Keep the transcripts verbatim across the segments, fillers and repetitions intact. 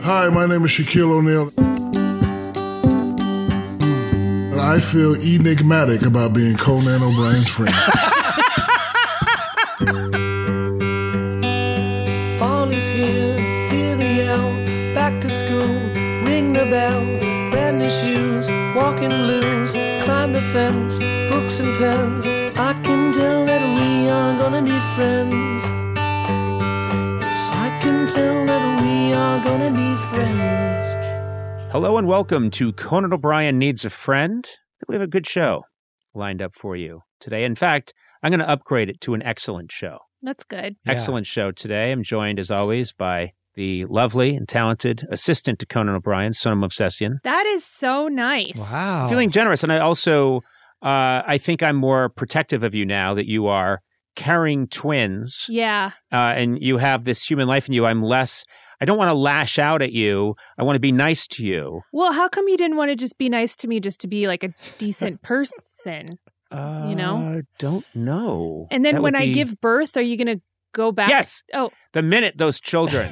Hi, my name is Shaquille O'Neal. And I feel enigmatic about being Conan O'Brien's friend. Fall is here, hear the yell, back to school, ring the bell, brand new shoes, walking blues, climb the fence, books and pens. I can tell that we are gonna be friends. Yes, I can tell that we are gonna be friends. Hello and welcome to Conan O'Brien Needs a Friend. We have a good show lined up for you today. In fact, I'm going to upgrade it to an excellent show. That's good. Yeah. Excellent show today. I'm joined, as always, by the lovely and talented assistant to Conan O'Brien, Sona Movsesian. That is so nice. Wow. I'm feeling generous. And I also, uh, I think I'm more protective of you now that you are carrying twins. Yeah. Uh, and you have this human life in you. I'm less... I don't want to lash out at you. I want to be nice to you. Well, how come you didn't want to just be nice to me just to be like a decent person? Uh, you know? I don't know. And then That when would I be... give birth, are you going to go back? Yes. Oh. The minute those children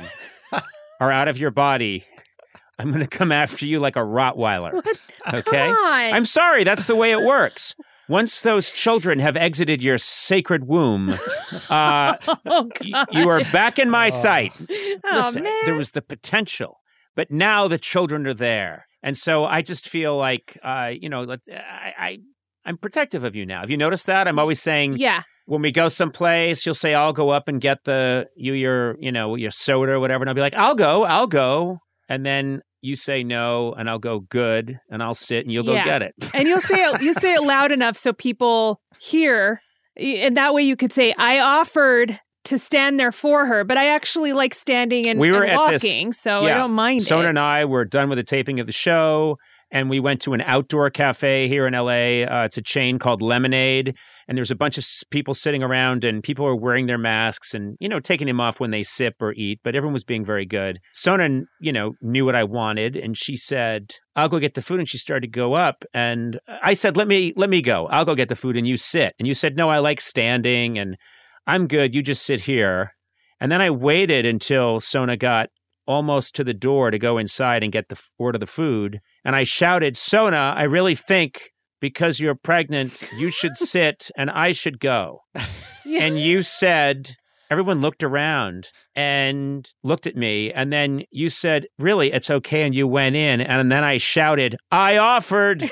are out of your body, I'm going to come after you like a Rottweiler. What? Okay? Come on. I'm sorry. That's the way it works. Once those children have exited your sacred womb, uh, oh, y- you are back in my Oh. sight. Oh, Listen, man. there was the potential, but now the children are there. And so I just feel like, uh, you know, let- I, I, I'm protective of you now. Have you noticed that? I'm always saying, Yeah. when we go someplace, you'll say, I'll go up and get the, you, your, you know, your soda or whatever. And I'll be like, I'll go, I'll go. And then you say no, and I'll go good, and I'll sit, and you'll Yeah. go get it. And you'll say it, you say it loud enough so people hear. And that way you could say, I offered to stand there for her, but I actually like standing and, We were and at this- walking, so I yeah. don't mind Sona it. and I were done with the taping of the show, and we went to an outdoor cafe here in L A. Uh, it's a chain called Lemonade, and there's a bunch of s- people sitting around, and people are wearing their masks and, you know, taking them off when they sip or eat, but everyone was being very good. Sona, you know, knew what I wanted, and she said, I'll go get the food, and she started to go up, and I said, let me, let me go. I'll go get the food, and you sit. And you said, no, I like standing, and I'm good. You just sit here. And then I waited until Sona got almost to the door to go inside and get the order the food. And I shouted, Sona, I really think because you're pregnant, you should sit and I should go. Yeah. And you said, everyone looked around and looked at me. And then you said, really, it's okay. And you went in. And then I shouted, I offered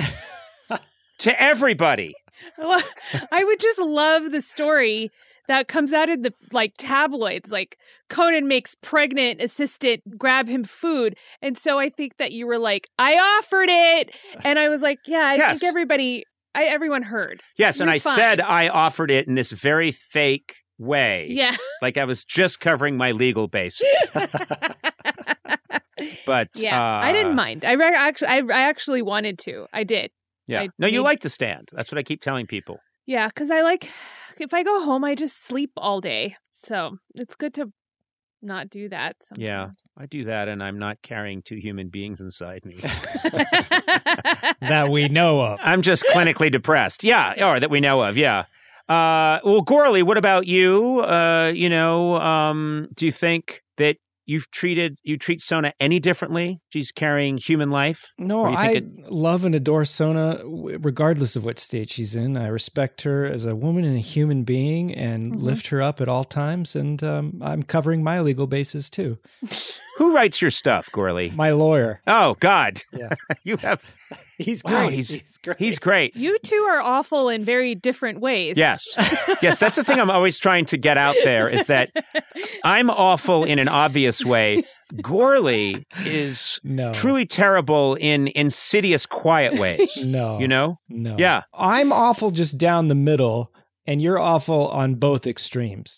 to everybody. Well, I would just love the story that comes out in the like tabloids, like Conan makes pregnant assistant grab him food. And so I think that you were like, I offered it. And I was like, yeah, I Yes. think everybody, I, everyone heard. Yes. And You're I fine. said I offered it in this very fake way. Yeah. Like I was just covering my legal basis. But Yeah. uh, I didn't mind. I re- actually, I, I actually wanted to. I did. Yeah. I no, you need- like to stand. That's what I keep telling people. Yeah. Cause I like, if I go home, I just sleep all day. So it's good to not do that sometimes. Yeah. I do that, and I'm not carrying two human beings inside me. That we know of. I'm just clinically depressed. Yeah. Or that we know of. Yeah. Uh, well, Gorley, what about you? Uh, you know, um, do you think that you've treated, you treat Sona any differently? She's carrying human life? No, Or you I think love and adore Sona w- regardless of what state she's in. I respect her as a woman and a human being and Mhm. lift her up at all times. And um, I'm covering my legal bases too. Who writes your stuff, Gorley? My lawyer. Oh, God. Yeah. You have, He's wow, great. he's, he's great. he's great. You two are awful in very different ways. Yes. Yes, that's the thing I'm always trying to get out there is that I'm awful in an obvious way. Gorley is No. truly terrible in insidious, quiet ways. No. You know? No. Yeah. I'm awful just down the middle, and you're awful on both extremes.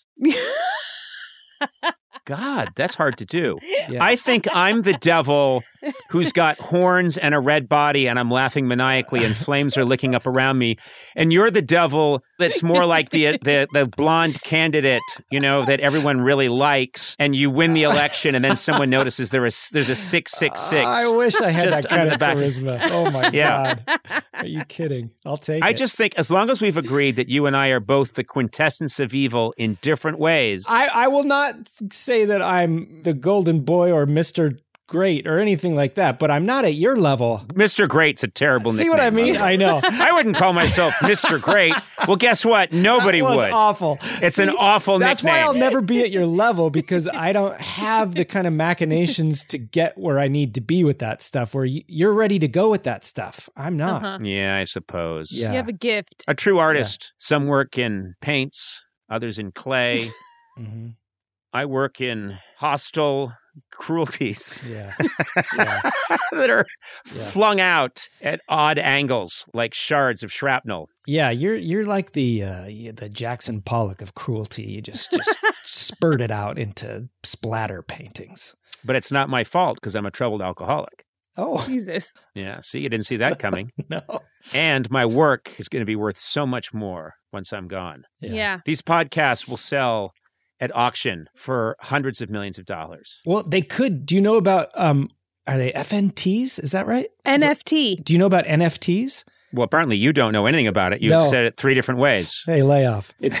God, that's hard to do. Yeah. I think I'm the devil who's got horns and a red body, and I'm laughing maniacally, and flames are licking up around me. And you're the devil that's more like the the the blonde candidate, you know, that everyone really likes, and you win the election, and then someone notices there is there's a six six six. I wish I had Just that kind under of the back. charisma. Oh my Yeah. God. Are you kidding? I'll take I it. just think as long as we've agreed that you and I are both the quintessence of evil in different ways. I, I will not say that I'm the golden boy or Mister great or anything like that, but I'm not at your level. Mister Great's a terrible See nickname. what I mean? I know. I wouldn't call myself Mister Great. Well, guess what? Nobody that was would. awful. It's See, an awful that's nickname. why I'll never be at your level, because I don't have the kind of machinations to get where I need to be with that stuff, where y- you're ready to go with that stuff. I'm not. Uh-huh. Yeah, I suppose. Yeah. You have a gift. A true artist. Some work in paints, others in clay. Mhm. I work in hostile cruelties Yeah. Yeah. that are Yeah. flung out at odd angles like shards of shrapnel. Yeah, you're you're like the uh, the Jackson Pollock of cruelty. You just just spurt it out into splatter paintings. But it's not my fault because I'm a troubled alcoholic. Oh Jesus. Yeah, see, you didn't see that coming. no! And my work is going to be worth so much more once I'm gone. Yeah. These podcasts will sell at auction for hundreds of millions of dollars. Well, they could. Do you know about? Um, are they F N Ts? Is that right? N F T. Do you know about N F Ts? Well, apparently you don't know anything about it. You've No. said it three different ways. Hey, lay off. It's Do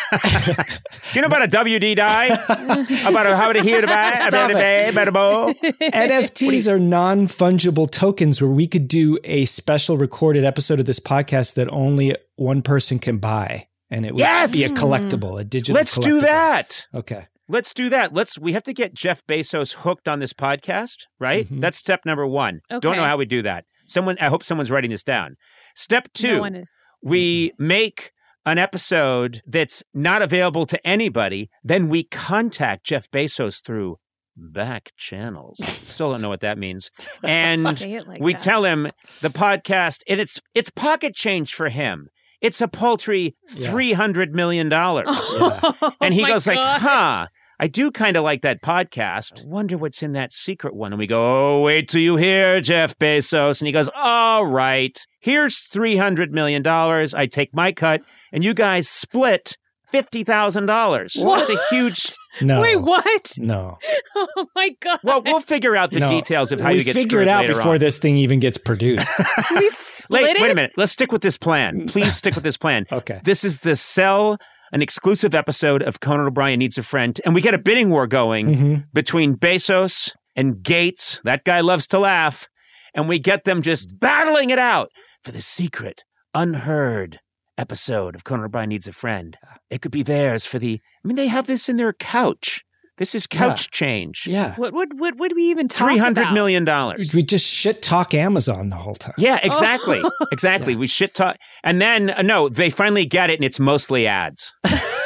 you know about a W D die? About a how to hear about Stop it. about a bow? N F Ts are non-fungible tokens where we could do a special recorded episode of this podcast that only one person can buy, and it would Yes! be a collectible, a digital. Let's do collectible. that. Okay. Let's do that. Let's. We have to get Jeff Bezos hooked on this podcast, right? Mhm. That's step number one. Don't Okay. know how we do that. Someone. I hope someone's writing this down. Step two. No one is. We make an episode that's not available to anybody. Then we contact Jeff Bezos through back channels. Still don't know what that means. And Say it like we that. tell him the podcast, and it's it's pocket change for him. It's a paltry Yeah. three hundred million dollars. Oh, And he my goes like, God. huh, I do kind of like that podcast. I wonder what's in that secret one. And we go, oh, wait till you hear, Jeff Bezos. And he goes, all right, here's three hundred million dollars. I take my cut, and you guys split fifty thousand dollars. What? That's a huge... No. Wait, what? No. Oh my God. Well, we'll figure out the No. details of how we you get figure screwed it out later before on. this thing even gets produced. we split Wait, it? wait a minute. Let's stick with this plan. Please stick with this plan. Okay. This is the sell an exclusive episode of Conan O'Brien Needs a Friend, and we get a bidding war going Mhm. between Bezos and Gates. That guy loves to laugh. And we get them just battling it out for the secret, unheard episode of Conan O'Brien Needs a Friend. It could be theirs for the... I mean, they have this in their couch. This is couch change. Yeah. What would what would we even talk Three hundred about? million dollars. We just shit talk Amazon the whole time. Yeah, exactly. Oh. Exactly. We shit talk. And then, uh, no, they finally get it, and it's mostly ads.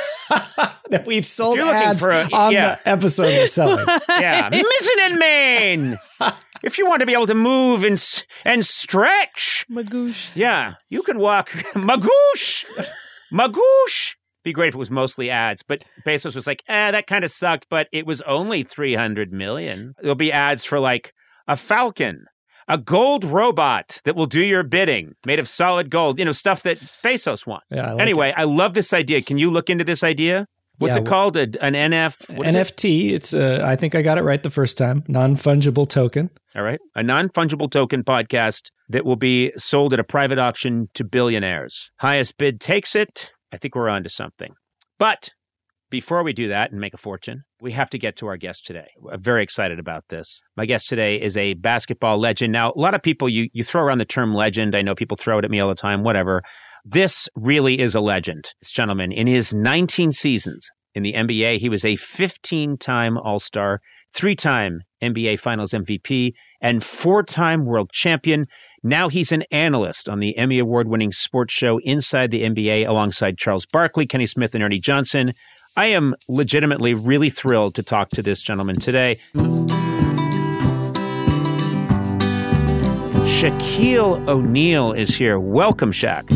That we've sold If you're looking ads for a- on yeah. the episode we're selling. Yeah. Missing in Maine. If you want to be able to move and s- and stretch, Magoosh. yeah, you can walk. Magoosh! Magoosh! Be great if it was mostly ads. But Bezos was like, eh, that kind of sucked, but it was only three hundred million. There'll be ads for like a falcon, a gold robot that will do your bidding, made of solid gold, you know, stuff that Bezos wants. Yeah, I like Anyway, I love this idea. Can you look into this idea? What's Yeah, it called? A, an N F? it. what is N it? F T, it's uh, I think I got it right the first time. Non-fungible token. All right. A non-fungible token podcast that will be sold at a private auction to billionaires. Highest bid takes it. I think we're on to something. But before we do that and make a fortune, we have to get to our guest today. I'm very excited about this. My guest today is a basketball legend. Now, a lot of people, you, you throw around the term legend. I know people throw it at me all the time, whatever. This really is a legend. This gentleman, in his nineteen seasons in the N B A, he was a fifteen-time All-Star, three-time N B A Finals M V P, and four-time world champion. Now he's an analyst on the Emmy Award-winning sports show Inside the N B A alongside Charles Barkley, Kenny Smith, and Ernie Johnson. I am legitimately really thrilled to talk to this gentleman today. Shaquille O'Neal is here. Welcome, Shaq.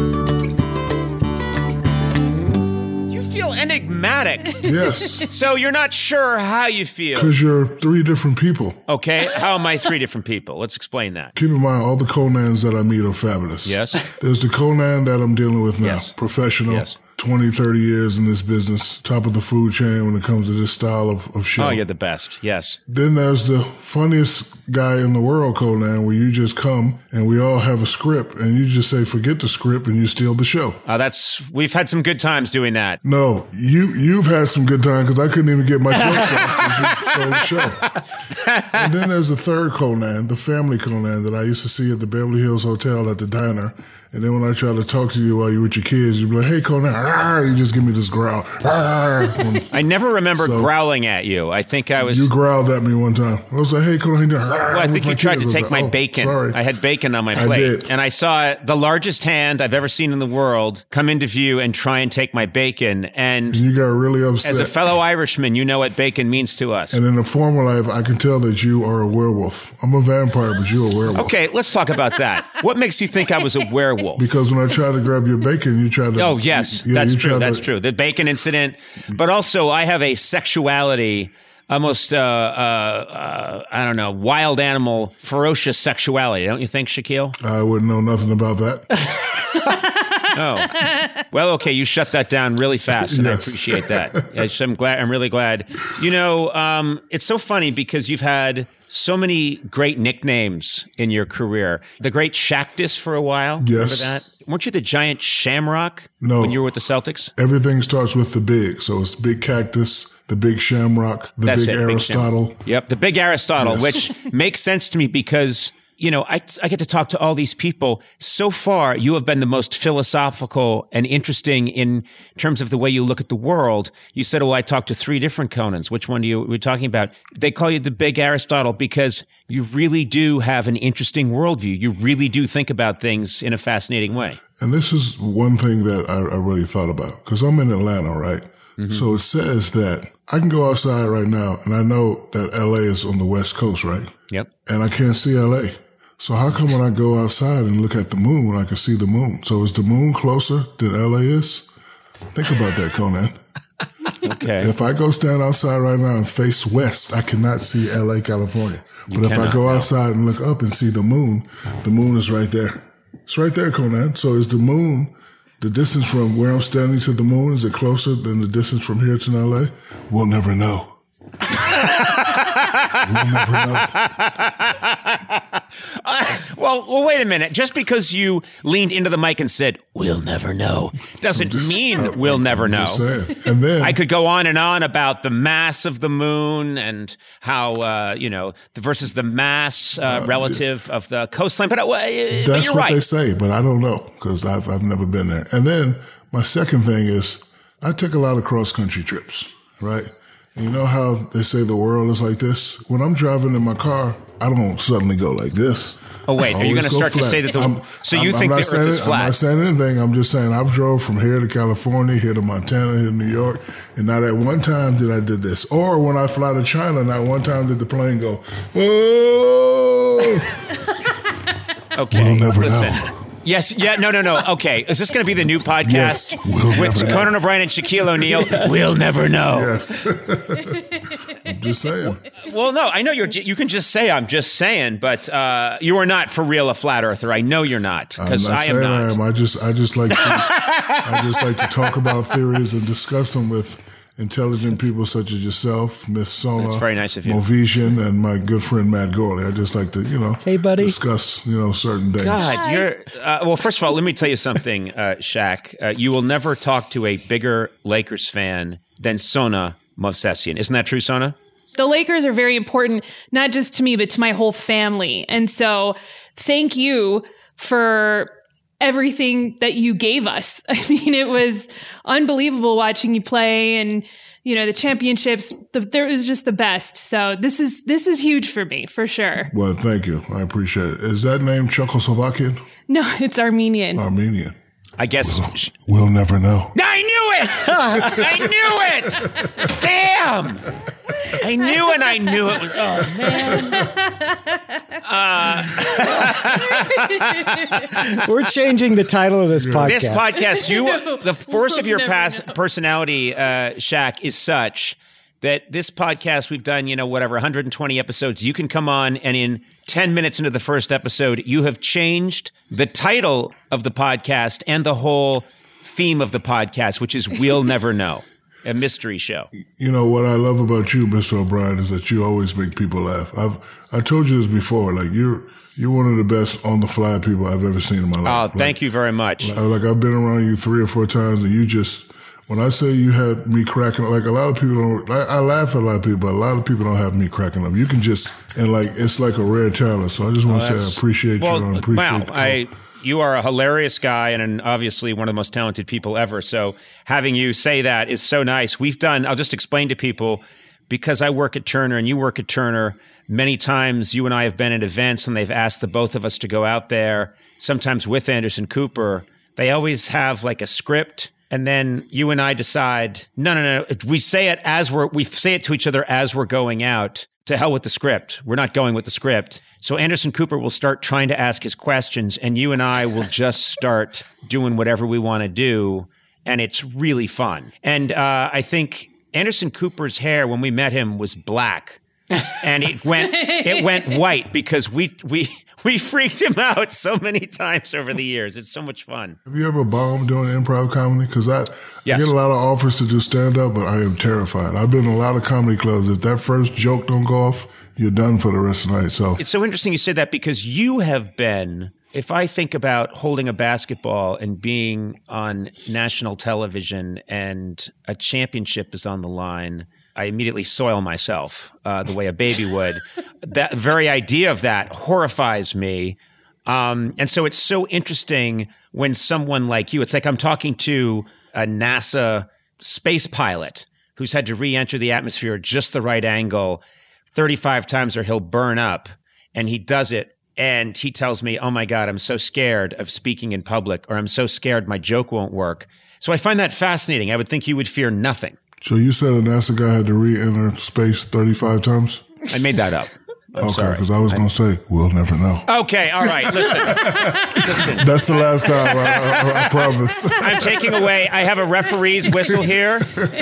You feel enigmatic. Yes, So you're not sure how you feel. because you're three different people. Okay, how am I three different people? Let's explain that. Keep in mind, all the Conans that I meet are fabulous. Yes. There's the Conan that I'm dealing with now, Yes. professional, Yes. twenty, thirty years in this business, top of the food chain when it comes to this style of, of show. Oh, you're the best. Yes. Then there's the funniest guy in the world, Conan, where you just come and we all have a script and you just say, forget the script and you steal the show. Uh, that's we've had some good times doing that. No, you, you've had some good time because I couldn't even get my jokes off because you stole the show. And then there's the third Conan, the family Conan that I used to see at the Beverly Hills Hotel at the diner. And then when I try to talk to you while you're with your kids, you'd be like, hey, Conan, argh, you just give me this growl. Argh. I never remember So- growling at you. I think I was... You growled at me one time. I was like, hey, Conan, argh, Well, I with think my you tried kids. to I was take like, my oh, bacon. Sorry. I had bacon on my I plate. did. And I saw the largest hand I've ever seen in the world come into view and try and take my bacon. And You got really upset. as a fellow Irishman, you know what bacon means to us. And in the former life, I can tell that you are a werewolf. I'm a vampire, but you're a werewolf. Okay, let's talk about that. What makes you think I was a werewolf? Because when I tried to grab your bacon, you tried to... Oh, yes, yeah, that's you true. tried That's to- true. The bacon incident. But also, I have a sexuality, almost, uh, uh, uh, I don't know, wild animal, ferocious sexuality. Don't you think, Shaquille? I wouldn't know nothing about that. Oh, well, okay. You shut that down really fast, and I Yes. appreciate that. Yes, I'm glad. I'm really glad. You know, um, it's so funny because you've had so many great nicknames in your career. The Great Shactus for a while. Yes. Remember that? Weren't you the Giant Shamrock? No. When you were with the Celtics. Everything starts with the big. So it's Big Cactus, the Big Shamrock, the That's Big it, Big Sham- Aristotle. Yep, the Big Aristotle, Yes. which makes sense to me because, you know, I, I get to talk to all these people. So far, you have been the most philosophical and interesting in terms of the way you look at the world. You said, oh, I talked to three different Conans. Which one do you, we're talking about? They call you the Big Aristotle because you really do have an interesting worldview. You really do think about things in a fascinating way. And this is one thing that I, I really thought about because I'm in Atlanta, right? Mm-hmm. So it says that I can go outside right now and I know that L A is on the West Coast, right? Yep. And I can't see L A. So how come when I go outside and look at the moon, I can see the moon? So is the moon closer than L A is? Think about that, Conan. Okay. If I go stand outside right now and face west, I cannot see L A, California. But if I cannot, go no. outside and look up and see the moon, the moon is right there. It's right there, Conan. So is the moon, the distance from where I'm standing to the moon, is it closer than the distance from here to L A? We'll never know. We'll never know. Well, well, wait a minute. Just because you leaned into the mic and said, we'll never know, doesn't mean we'll never know. Just saying. And then I could go on and on about the mass of the moon and how, uh, you know, the versus the mass uh, relative of the coastline. But, uh, but that's you're what right. they say, but I don't know because I've, I've never been there. And then my second thing is I take a lot of cross country trips, right? And you know how they say the world is like this? When I'm driving in my car, I don't suddenly go like this. Oh, wait. I Are you always going to go start to flat. say that the... I'm- so you I'm- think I'm the not saying earth is it- I'm not flat? saying anything. I'm just saying I've drove from here to California, here to Montana, here to New York, and not at one time did I did this. Or when I fly to China, not one time did the plane go, whoa! Okay. We'll never Listen. know. Yes. Yeah. No, no, no. Okay. Is this going to be the new podcast Yes, we'll with never know. Conan O'Brien and Shaquille O'Neal? We'll never know. Yes. I'm just saying. Well, no, I know you're. You can just say I'm just saying, but uh, you are not for real a flat earther. I know you're not I'm because not I am saying not. I am. I just, I just like to, I just like to talk about theories and discuss them with intelligent people such as yourself, Miss Sona, That's very nice of you. Movision, and my good friend Matt Gorley. I just like to, you know, Hey, buddy. discuss, you know, certain things. God, you're. Uh, well, first of all, let me tell you something, uh, Shaq. Uh, you will never talk to a bigger Lakers fan than Sona Movsesian. Isn't that true, Sona? The Lakers are very important, not just to me, but to my whole family. And so thank you for everything that you gave us. I mean, it was unbelievable watching you play and, you know, the championships, the, there was just the best. So this is, this is huge for me, for sure. Well, thank you. I appreciate it. Is that name Czechoslovakian? No, it's Armenian. Armenian? I guess. We'll never know. I knew it! I knew it! Damn! I knew and I knew it. Was, oh, man. Uh, We're changing the title of this podcast. this podcast, you, No, the force of we'll your never past know. personality, uh, Shaq, is such that this podcast, we've done, you know, whatever, one hundred twenty episodes. You can come on and in ten minutes into the first episode, you have changed the title of the podcast and the whole theme of the podcast, which is We'll Never Know, a mystery show. You know, what I love about you, Mister O'Brien, is that you always make people laugh. I've I told you this before, like you're you're one of the best on the fly people I've ever seen in my life. Oh, like, thank you very much. Like, like I've been around you three or four times, and you just, when I say you had me cracking, like a lot of people don't, I, I laugh at a lot of people, but a lot of people don't have me cracking up. You can just, and like, it's like a rare talent. So I just want oh, to say I appreciate well, you and appreciate wow, the call. I, you are a hilarious guy and an, obviously one of the most talented people ever. So having you say that is so nice. We've done, I'll just explain to people, because I work at Turner and you work at Turner, many times you and I have been at events and they've asked the both of us to go out there, sometimes with Anderson Cooper. They always have like a script, and then you and I decide, no, no, no. We say it as we're, we say it to each other as we're going out. To hell with the script. We're not going with the script. So Anderson Cooper will start trying to ask his questions, and you and I will just start doing whatever we want to do, and it's really fun. And uh, I think Anderson Cooper's hair, when we met him, was black. And it went it went white because we we we freaked him out so many times over the years. It's so much fun. Have you ever bombed doing improv comedy? Because I, yes. I get a lot of offers to do stand-up, but I am terrified. I've been in a lot of comedy clubs. If that first joke don't go off, you're done for the rest of the night. So it's so interesting you said that, because you have been, if I think about holding a basketball and being on national television and a championship is on the line, I immediately soil myself uh, the way a baby would. That very idea of that horrifies me. Um, and so it's so interesting when someone like you, it's like I'm talking to a NASA space pilot who's had to re-enter the atmosphere at just the right angle thirty-five times or he'll burn up. And he does it. And he tells me, oh my God, I'm so scared of speaking in public, or I'm so scared my joke won't work. So I find that fascinating. I would think you would fear nothing. So you said a NASA guy had to re-enter space thirty-five times? I made that up. I'm okay, because I was going to say, we'll never know. Okay, all right, listen. listen. That's the last time, I, I, I promise. I'm taking away, I have a referee's whistle here,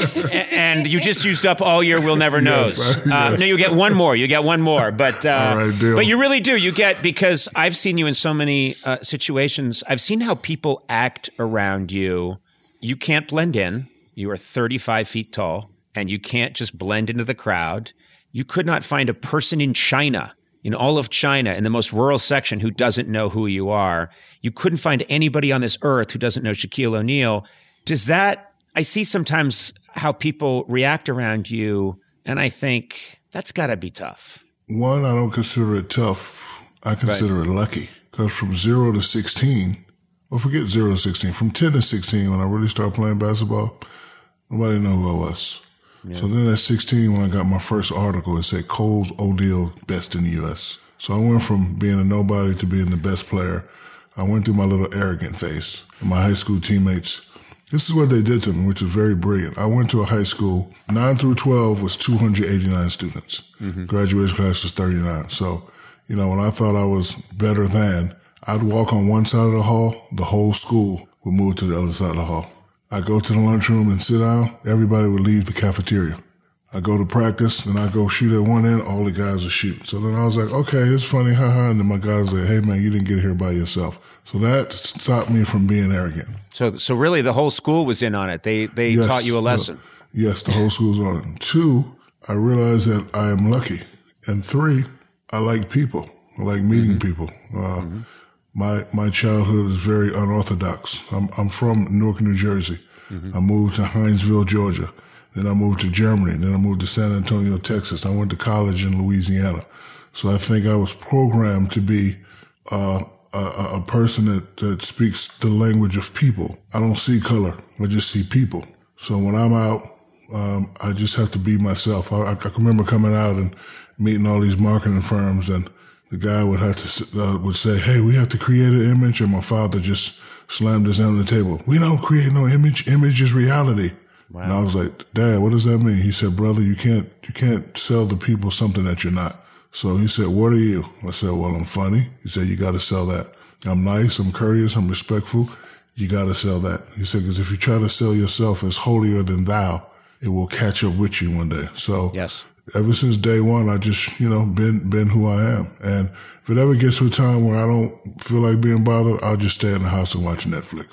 and you just used up all your we'll never knows. Yes, uh, uh, yes. No, you get one more. You get one more. But, uh, all right, deal. But you really do. You get, because I've seen you in so many uh, situations. I've seen how people act around you. You can't blend in. You are thirty-five feet tall, and you can't just blend into the crowd. You could not find a person in China, in all of China, in the most rural section, who doesn't know who you are. You couldn't find anybody on this earth who doesn't know Shaquille O'Neal. Does that, I see sometimes how people react around you, and I think that's got to be tough. One, I don't consider it tough. I consider right. it lucky. Because from zero to sixteen, well, forget zero to sixteen, from ten to sixteen, when I really started playing basketball, nobody knew who I was. Yeah. So then at sixteen, when I got my first article, it said Coles O'Neal best in the U S. So I went from being a nobody to being the best player. I went through my little arrogant phase. And my high school teammates, this is what they did to me, which is very brilliant. I went to a high school, nine through twelve was two hundred eighty-nine students. Mm-hmm. Graduation class was thirty-nine. So, you know, when I thought I was better than, I'd walk on one side of the hall, the whole school would move to the other side of the hall. I go to the lunchroom and sit down, everybody would leave the cafeteria. I go to practice, and I go shoot at one end, all the guys would shoot. So then I was like, okay, it's funny, haha. And then my guys were like, hey, man, you didn't get here by yourself. So that stopped me from being arrogant. So so really the whole school was in on it. They they yes, taught you a lesson. Uh, yes, the whole school was on it. Two, I realized that I am lucky. And three, I like people. I like meeting mm-hmm. people. Uh, mm-hmm. My my childhood is very unorthodox. I'm I'm from Newark, New Jersey. Mm-hmm. I moved to Hinesville, Georgia. Then I moved to Germany. Then I moved to San Antonio, Texas. I went to college in Louisiana. So I think I was programmed to be uh, a, a person that, that speaks the language of people. I don't see color. I just see people. So when I'm out, um, I just have to be myself. I, I can remember coming out and meeting all these marketing firms, and the guy would have to uh, would say, hey, we have to create an image. And my father just slammed his hand on the table. We don't create no image. Image is reality. Wow. And I was like, Dad, what does that mean? He said, brother, you can't, you can't sell the people something that you're not. So he said, what are you? I said, well, I'm funny. He said, you got to sell that. I'm nice. I'm courteous. I'm respectful. You got to sell that. He said, because if you try to sell yourself as holier than thou, it will catch up with you one day. So yes. Ever since day one, I just, you know, been, been who I am. And if it ever gets to a time where I don't feel like being bothered, I'll just stay in the house and watch Netflix.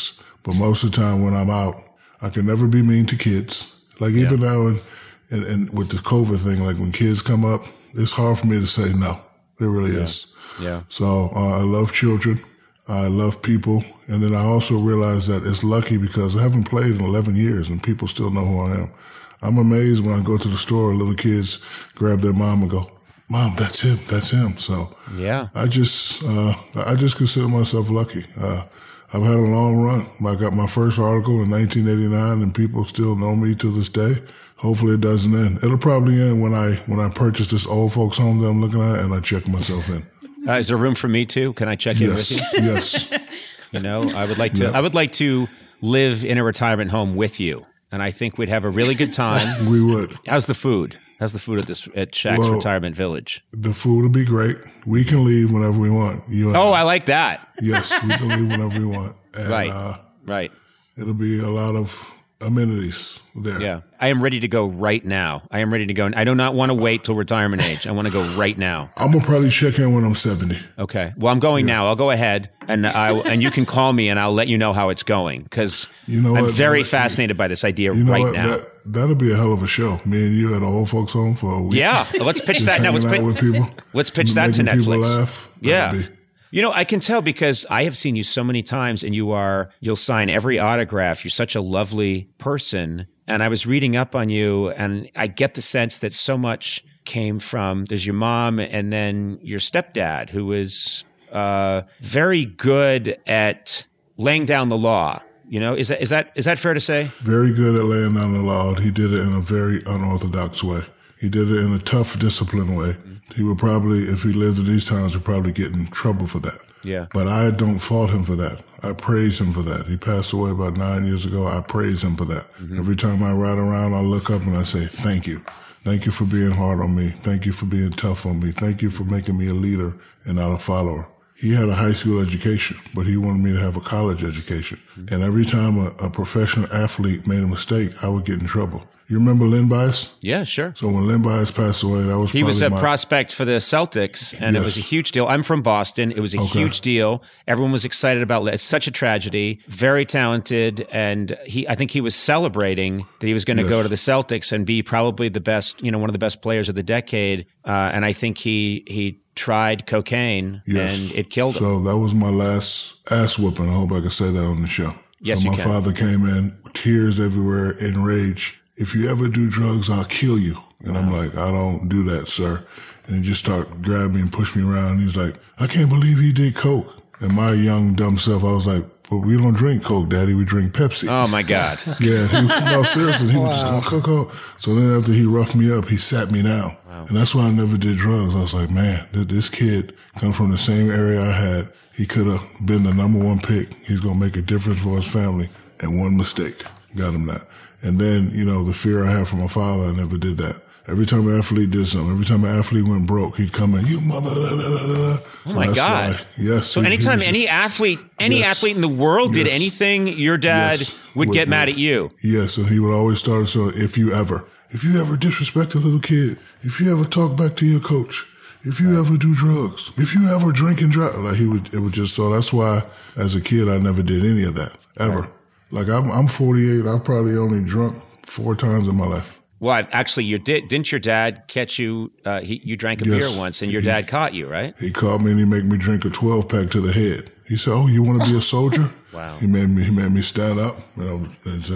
But most of the time when I'm out, I can never be mean to kids. Like even yeah. now, and, and and with the COVID thing, like when kids come up, it's hard for me to say no. It really yeah. is. Yeah. So uh, I love children. I love people. And then I also realize that it's lucky because I haven't played in eleven years and people still know who I am. I'm amazed when I go to the store, little kids grab their mom and go, Mom, that's him. That's him. So yeah, I just, uh, I just consider myself lucky. Uh, I've had a long run. I got my first article in nineteen eighty-nine and people still know me to this day. Hopefully it doesn't end. It'll probably end when I, when I purchase this old folks home that I'm looking at and I check myself in. Uh, is there room for me too? Can I check in yes, with you? Yes. You know, I would like to, yeah. I would like to live in a retirement home with you. And I think we'd have a really good time. We would. How's the food? How's the food at this at Shaq's well, retirement village? The food will be great. We can leave whenever we want. You and oh, I. I like that. Yes, we can leave whenever we want. And, right, uh, right. It'll be a lot of amenities there. Yeah, I am ready to go right now. I am ready to go. I do not want to wait till retirement age. I want to go right now. I'm gonna probably check in when I'm seventy. Okay. Well, I'm going yeah. now. I'll go ahead and I and you can call me and I'll let you know how it's going because you know I'm what? very that, fascinated by this idea you know right what? now. That, that'll be a hell of a show. Me and you at a old folks home for a week. Yeah, let's pitch that. No, let's pitch, with people, let's pitch that to Netflix. People Netflix. laugh. Yeah. Be. You know, I can tell because I have seen you so many times and you are, you'll sign every autograph. You're such a lovely person. And I was reading up on you and I get the sense that so much came from, there's your mom and then your stepdad who was uh, very good at laying down the law. You know, is that, is that, is that fair to say? Very good at laying down the law. He did it in a very unorthodox way. He did it in a tough, disciplined way. He would probably, if he lived in these times, would probably get in trouble for that. Yeah. But I don't fault him for that. I praise him for that. He passed away about nine years ago. I praise him for that. Mm-hmm. Every time I ride around, I look up and I say, thank you. Thank you for being hard on me. Thank you for being tough on me. Thank you for making me a leader and not a follower. He had a high school education, but he wanted me to have a college education. Mm-hmm. And every time a, a professional athlete made a mistake, I would get in trouble. You remember Len Bias? Yeah, sure. So when Len Bias passed away, that was he was a my, prospect for the Celtics, and yes. it was a huge deal. I'm from Boston. It was a okay. huge deal. Everyone was excited about it. It's such a tragedy. Very talented, and he. I think he was celebrating that he was going to yes. go to the Celtics and be probably the best, you know, one of the best players of the decade. Uh, and I think he he tried cocaine, yes. and it killed him. So that was my last ass whooping. I hope I can say that on the show. Yes, so my you can. father came in, tears everywhere, in rage. If you ever do drugs, I'll kill you. And wow. I'm like, I don't do that, sir. And he just started grabbing me and pushed me around. He's like, I can't believe he did coke. And my young, dumb self, I was like, well, we don't drink Coke, Daddy. We drink Pepsi. Oh, my God. Yeah. He, no, seriously. He wow. was just going, Coke. So then after he roughed me up, he sat me down. Wow. And that's why I never did drugs. I was like, man, this kid comes from the same area I had. He could have been the number one pick. He's going to make a difference for his family. And one mistake got him that. And then, you know, the fear I had from my father, I never did that. Every time an athlete did something, every time an athlete went broke, he'd come in, you mother, da, da, da, da. Oh, my God. Why, yes. So he, anytime he any just, athlete, any yes, athlete in the world did yes, anything, your dad yes, would, would get would, mad at you. Yes, and he would always start, so if you ever, if you ever disrespect a little kid, if you ever talk back to your coach, if you ever do drugs, if you ever drink and drive, like he would, it would just, so that's why as a kid, I never did any of that, ever. Right. Like I'm, I'm forty-eight, I probably only drunk four times in my life. Well, actually, you did. Didn't your dad catch you? Uh, he, you drank a yes. beer once, and your he, dad caught you, right? He caught me and he made me drink a twelve pack to the head. He said, "Oh, you want to be a soldier?" Wow. He made me. He made me stand up. You know,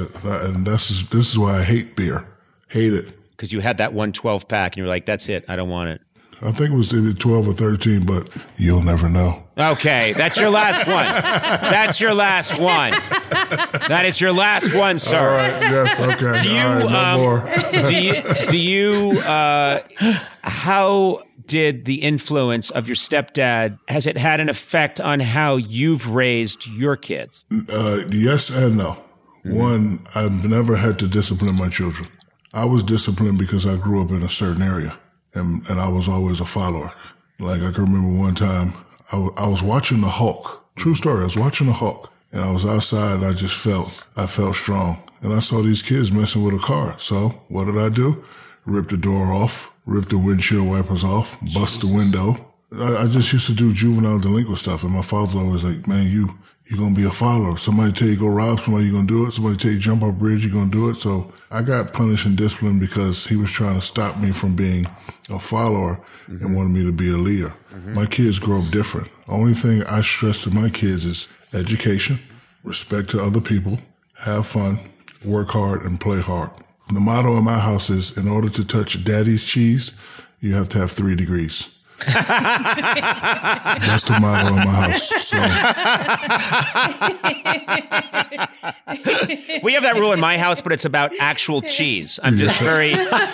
and that's this is why I hate beer. Hate it. Because you had that one twelve pack, and you were like, "That's it. I don't want it." I think it was either twelve or thirteen, but you'll never know. Okay, that's your last one. That's your last one. That is your last one, sir. All right. Yes. Okay. Do you, All right, no um, more. do you? Do you? Uh, how did the influence of your stepdad, has it had an effect on how you've raised your kids? Uh, yes and no. Mm-hmm. One, I've never had to discipline my children. I was disciplined because I grew up in a certain area. And, and I was always a follower. Like I can remember one time I, w- I was watching the Hulk. True story. I was watching the Hulk and I was outside and I just felt, I felt strong. And I saw these kids messing with a car. So what did I do? Rip the door off, rip the windshield wipers off, bust the window. I, I just used to do juvenile delinquent stuff. And my father was always like, man, you, you're going to be a follower. Somebody tell you go rob somebody, you're going to do it. Somebody tell you jump off a bridge, you're going to do it. So I got punished and disciplined because he was trying to stop me from being a follower mm-hmm. and wanted me to be a leader. Mm-hmm. My kids grow up different. Only thing I stress to my kids is education, respect to other people, have fun, work hard, and play hard. The motto in my house is, in order to touch daddy's cheese, you have to have three degrees. That's the motto in my house. So. We have that rule in my house, but it's about actual cheese. I'm just very,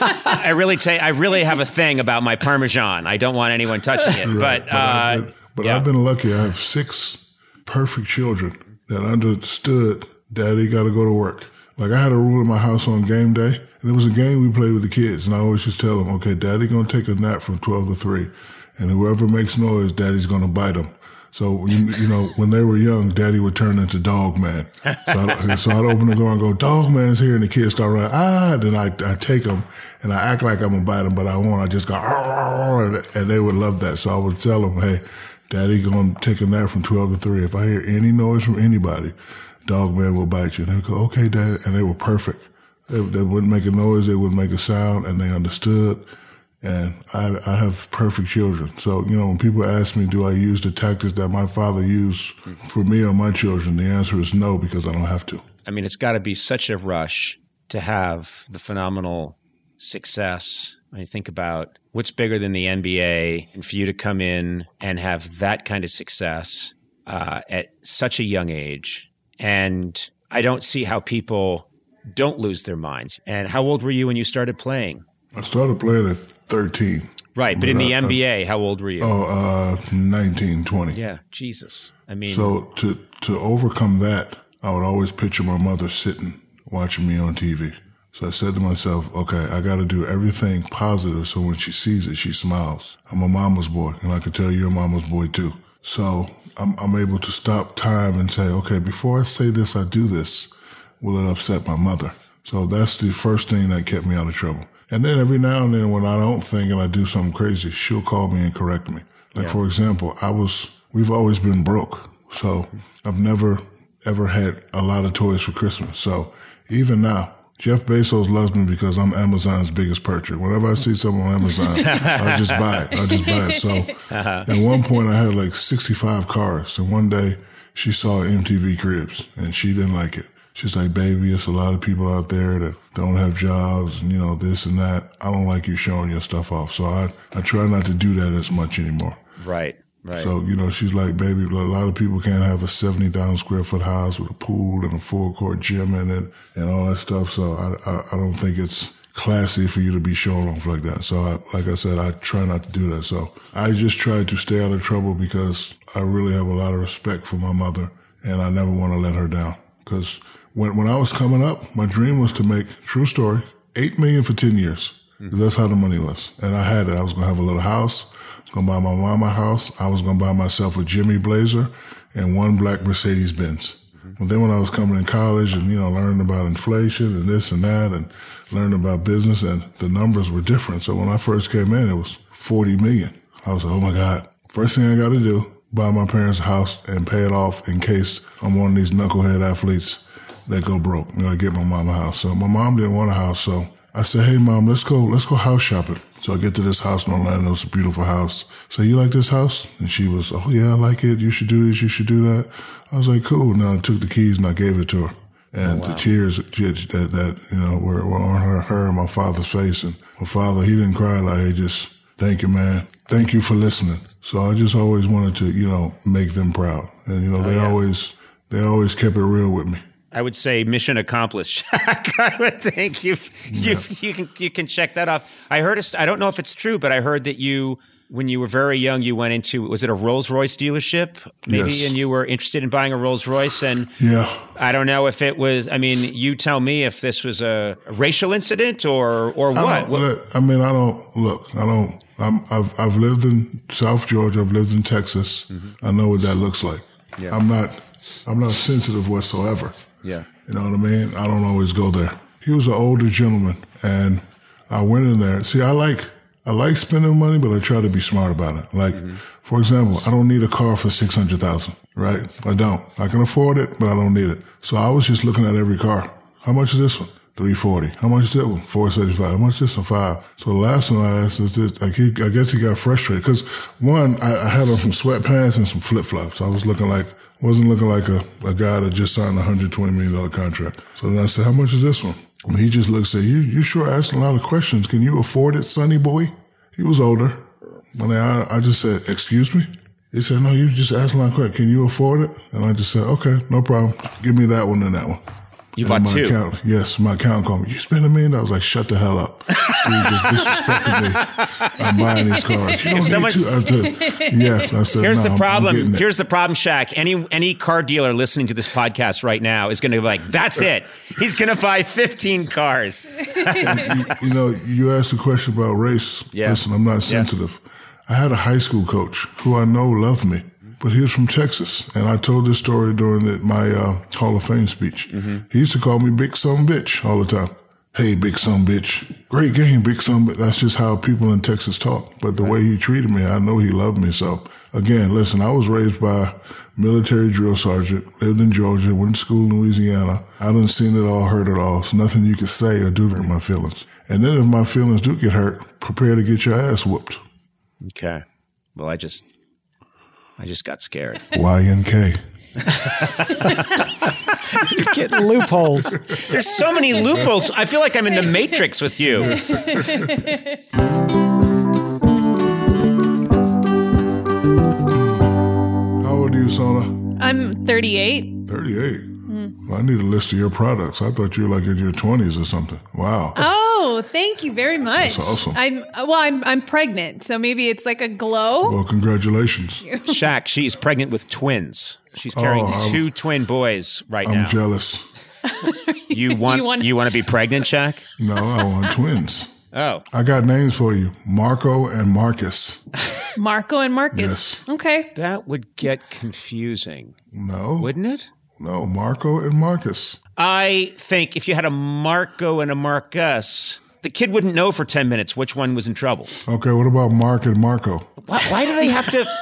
I really take, I really have a thing about my Parmesan. I don't want anyone touching it. Right. But, but, uh, I've been, but yeah. I've been lucky. I have six perfect children that understood daddy got to go to work. Like I had a rule in my house on game day, and it was a game we played with the kids. And I always just tell them, okay, daddy going to take a nap from twelve to three. And whoever makes noise, daddy's going to bite them. So, you, you know, when they were young, daddy would turn into Dog Man. So I'd, so I'd open the door and go, Dog Man's here. And the kids start running, ah. Then I, I take them and I act like I'm going to bite them, but I won't. I just go, and, and they would love that. So I would tell them, hey, daddy going to take a nap from twelve to three. If I hear any noise from anybody, Dog Man will bite you. And they would go, okay, daddy. And they were perfect. They, they wouldn't make a noise. They wouldn't make a sound. And they understood. And I, I have perfect children. So, you know, when people ask me, do I use the tactics that my father used for me or my children, the answer is no, because I don't have to. I mean, it's got to be such a rush to have the phenomenal success. When you think about what's bigger than the N B A, and for you to come in and have that kind of success uh, at such a young age. And I don't see how people don't lose their minds. And how old were you when you started playing? I started playing at thirteen. Right, but, but in the I, N B A, I, how old were you? Oh, uh, nineteen, twenty. Yeah, Jesus. I mean... So to, to overcome that, I would always picture my mother sitting, watching me on T V. So I said to myself, okay, I got to do everything positive so when she sees it, she smiles. I'm a mama's boy, and I can tell you're a mama's boy too. So I'm, I'm able to stop time and say, okay, before I say this, I do this. Will it upset my mother? So that's the first thing that kept me out of trouble. And then every now and then when I don't think and I do something crazy, she'll call me and correct me. Like, yeah. For example, I was, we've always been broke. So I've never, ever had a lot of toys for Christmas. So even now, Jeff Bezos loves me because I'm Amazon's biggest purchaser. Whenever I see something on Amazon, I'll just buy it. I'll just buy it. So uh-huh. At one point I had like sixty-five cars. And one day she saw M T V Cribs and she didn't like it. She's like, baby, it's a lot of people out there that don't have jobs and, you know, this and that. I don't like you showing your stuff off. So I, I try not to do that as much anymore. Right, right. So, you know, she's like, baby, a lot of people can't have a seventy thousand square foot house with a pool and a full court gym in it and all that stuff. So I, I, I don't think it's classy for you to be showing off like that. So I, like I said, I try not to do that. So I just try to stay out of trouble because I really have a lot of respect for my mother and I never want to let her down. Because When when I was coming up, my dream was to make, true story, eight million dollars for ten years. Mm-hmm. That's how the money was. And I had it. I was going to have a little house. I was going to buy my mama a house. I was going to buy myself a Jimmy Blazer and one black Mercedes Benz. Mm-hmm. But then when I was coming in college and, you know, learning about inflation and this and that and learning about business, and the numbers were different. So when I first came in, it was forty million dollars. I was like, oh my God, first thing I got to do, buy my parents a house and pay it off in case I'm one of these knucklehead athletes that go broke. You know, I get my mom a house. So my mom didn't want a house. So I said, hey, Mom, let's go, let's go house shopping. So I get to this house in Orlando. It's a beautiful house. So you like this house? And she was, oh, yeah, I like it. You should do this. You should do that. I was like, cool. Now I took the keys and I gave it to her. And oh, wow. The tears that, that, you know, were, were on her, her and my father's face. And my father, he didn't cry like, he just, thank you, man. Thank you for listening. So I just always wanted to, you know, make them proud. And, you know, oh, they yeah. always, they always kept it real with me. I would say mission accomplished. I would think you you yeah. you can you can check that off. I heard a, I don't know if it's true, but I heard that you, when you were very young, you went into, was it a Rolls Royce dealership maybe, yes. And you were interested in buying a Rolls Royce, and yeah, I don't know if it was. I mean, you tell me if this was a racial incident or or what. I, what? I mean, I don't look. I don't. I'm, I've I've lived in South Georgia. I've lived in Texas. Mm-hmm. I know what that looks like. Yeah. I'm not. I'm not sensitive whatsoever. Yeah. You know what I mean? I don't always go there. He was an older gentleman, and I went in there. See, I like I like spending money, but I try to be smart about it. Like, mm-hmm. for example, I don't need a car for six hundred thousand dollars, right? I don't. I can afford it, but I don't need it. So I was just looking at every car. How much is this one? three forty. How much is that one? four seventy-five. How much is this one? Five. So the last one I asked is this, like he, I guess he got frustrated because one, I, I had on some sweatpants and some flip flops. I was looking like, wasn't looking like a, a guy that just signed a one hundred twenty million dollars contract. So then I said, how much is this one? And he just looked and said, you, you sure asking a lot of questions. Can you afford it, sonny boy? He was older. And I, I just said, excuse me? He said, no, you just asked a lot of questions. Can you afford it? And I just said, okay, no problem. Give me that one and that one. You bought my two? Account, yes, my accountant called me. You spend a million dollars? I was like, shut the hell up. Dude just disrespected me. I'm buying these cars. You don't Someone, need to. I said, yes, I said, Here's no, the I'm, problem. I'm Here's the problem, Shaq. Any any car dealer listening to this podcast right now is going to be like, that's it. He's going to buy fifteen cars. you, you know, you asked a question about race. Yeah. Listen, I'm not sensitive. Yeah. I had a high school coach who I know loved me. But he was from Texas, and I told this story during the, my uh, Hall of Fame speech. Mm-hmm. He used to call me Big Son Bitch all the time. Hey, Big Son Bitch. Great game, Big Son Bitch. That's just how people in Texas talk. But the right. way he treated me, I know he loved me. So, again, listen, I was raised by a military drill sergeant, lived in Georgia, went to school in Louisiana. I done seen it all, heard it all. So nothing you can say or do to hurt my feelings. And then if my feelings do get hurt, prepare to get your ass whooped. Okay. Well, I just... I just got scared. Y N K. You're getting loopholes. There's so many loopholes. I feel like I'm in the Matrix with you. How old are you, Sona? I'm thirty-eight. thirty-eight? Mm. Well, I need a list of your products. I thought you were like in your twenties or something. Wow. Oh, thank you very much. That's awesome. I'm well. I'm I'm pregnant, so maybe it's like a glow. Well, congratulations. Shaq, she's pregnant with twins. She's carrying oh, two twin boys right I'm now. I'm jealous. You want you want you want to be pregnant, Shaq? No, I want twins. Oh. I got names for you. Marco and Marcus. Marco and Marcus. Yes. Okay. That would get confusing. No. Wouldn't it? No, Marco and Marcus. I think if you had a Marco and a Marcus, the kid wouldn't know for ten minutes which one was in trouble. Okay, what about Mark and Marco? Why, why do they have to...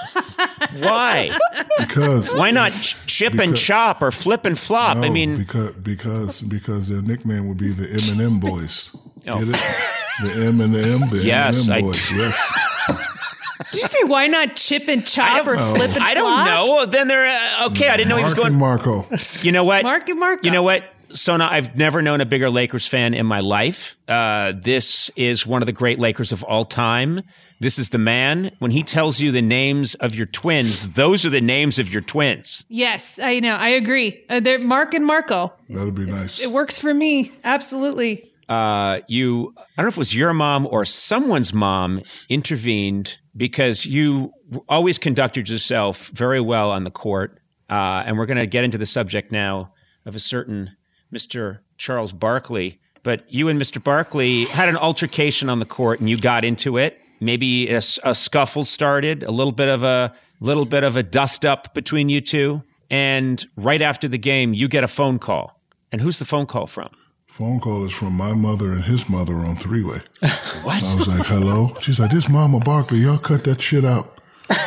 Why? Because... Why not ch- chip because, and chop or flip and flop? No, I mean... Because, because, because their nickname would be the M and M Boys. Oh. Get it? The M and the M, the yes, M and M I Boys, d- yes. Did you say why not chip and chop or know. flip and flop? I don't know. Then they're... Uh, okay, I didn't know Mark he was going... and Marco. You know what? Mark and Marco. You know what? Sona, I've never known a bigger Lakers fan in my life. Uh, this is one of the great Lakers of all time. This is the man. When he tells you the names of your twins, those are the names of your twins. Yes, I know. I agree. Uh, they're Mark and Marco. That'd be nice. It works for me. Absolutely. Uh, you, I don't know if it was your mom or someone's mom intervened because you always conducted yourself very well on the court. Uh, and we're going to get into the subject now of a certain Mister Charles Barkley. But you and Mister Barkley had an altercation on the court and you got into it. Maybe a, a scuffle started, a little bit of a little bit of a dust up between you two. And right after the game, you get a phone call. And who's the phone call from? Phone call is from my mother and his mother on three-way. What? I was like, hello? She's like, this Mama Barkley, y'all cut that shit out.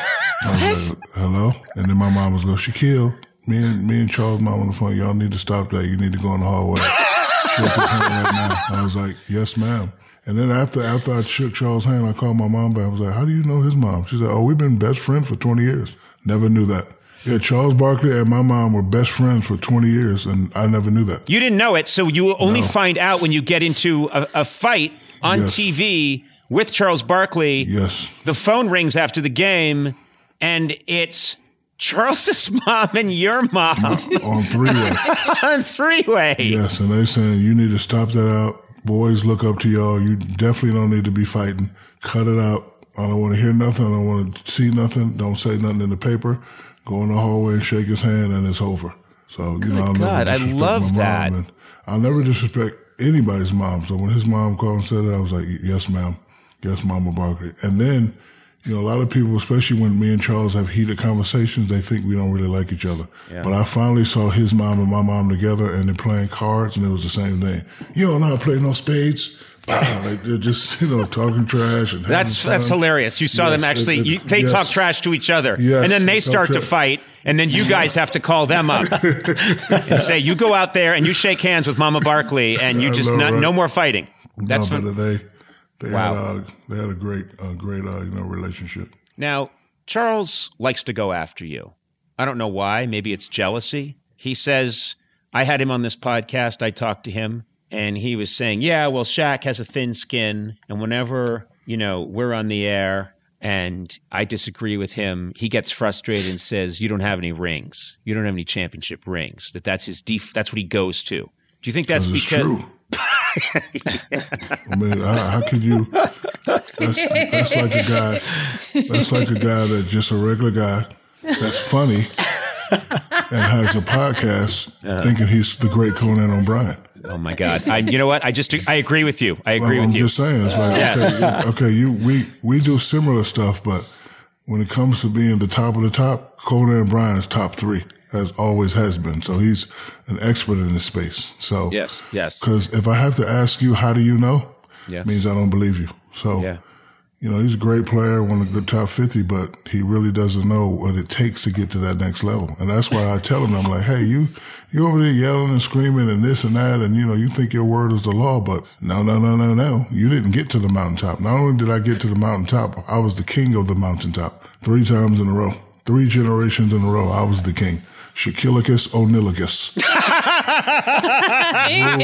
I was like, hello? And then my mom was like, Shaquille, me and, me and Charles' mom on the phone, y'all need to stop that. You need to go in the hallway. Shake his hand right now. I was like, yes, ma'am. And then after after I shook Charles' hand, I called my mom back. I was like, how do you know his mom? She said, oh, we've been best friends for twenty years. Never knew that. Yeah, Charles Barkley and my mom were best friends for twenty years, and I never knew that. You didn't know it, so you only No. find out when you get into a, a fight on Yes. T V with Charles Barkley. Yes. The phone rings after the game, and it's Charles's mom and your mom On three-way. on three-way. Yes, and they saying, you need to stop that out. Boys look up to y'all. You definitely don't need to be fighting. Cut it out. I don't want to hear nothing. I don't want to see nothing. Don't say nothing in the paper. Go in the hallway and shake his hand, and it's over. So, you Good know, I'll God, I never disrespect love my mom. that. And I'll never disrespect anybody's mom. So when his mom called and said it, I was like, yes, ma'am. Yes, Mama Barkley. And then You know, a lot of people, especially when me and Charles have heated conversations, they think we don't really like each other. Yeah. But I finally saw his mom and my mom together, and they're playing cards, and it was the same thing. You don't know how to play no spades. Wow, like they're just, you know, talking trash. And that's that's hilarious. You saw yes, them actually, it, it, you, they yes. talk trash to each other. Yes, and then they start to fight, and then you guys have to call them up and say, you go out there and you shake hands with Mama Barkley, and you just, know, not, right? no more fighting. That's no, what they, they, wow. had, uh, they had a great, uh, great uh, you know, relationship. Now, Charles likes to go after you. I don't know why. Maybe it's jealousy. He says, I had him on this podcast. I talked to him. And he was saying, yeah, well, Shaq has a thin skin. And whenever, you know, we're on the air and I disagree with him, he gets frustrated and says, you don't have any rings. You don't have any championship rings. That that's his def- that's what he goes to. Do you think that's because... True. I mean, how, how could you... That's, that's like a guy... That's like a guy that's just a regular guy that's funny and has a podcast uh, thinking he's the great Conan O'Brien. Oh my God! I, you know what? I just I agree with you. I agree well, with I'm you. I'm just saying. It's like yes. okay, okay, you we we do similar stuff, but when it comes to being the top of the top, Conan O'Brien is top three, as always has been. So he's an expert in this space. So yes, yes. Because if I have to ask you, how do you know? Yes. Means I don't believe you. So. Yeah. You know, he's a great player, one of the good top fifty, but he really doesn't know what it takes to get to that next level. And that's why I tell him, I'm like, hey, you, you over there yelling and screaming and this and that, and, you know, you think your word is the law, but no, no, no, no, no. You didn't get to the mountaintop. Not only did I get to the mountaintop, I was the king of the mountaintop three times in a row. Three generations in a row, I was the king. Shaquilicus O'Neillicus. I,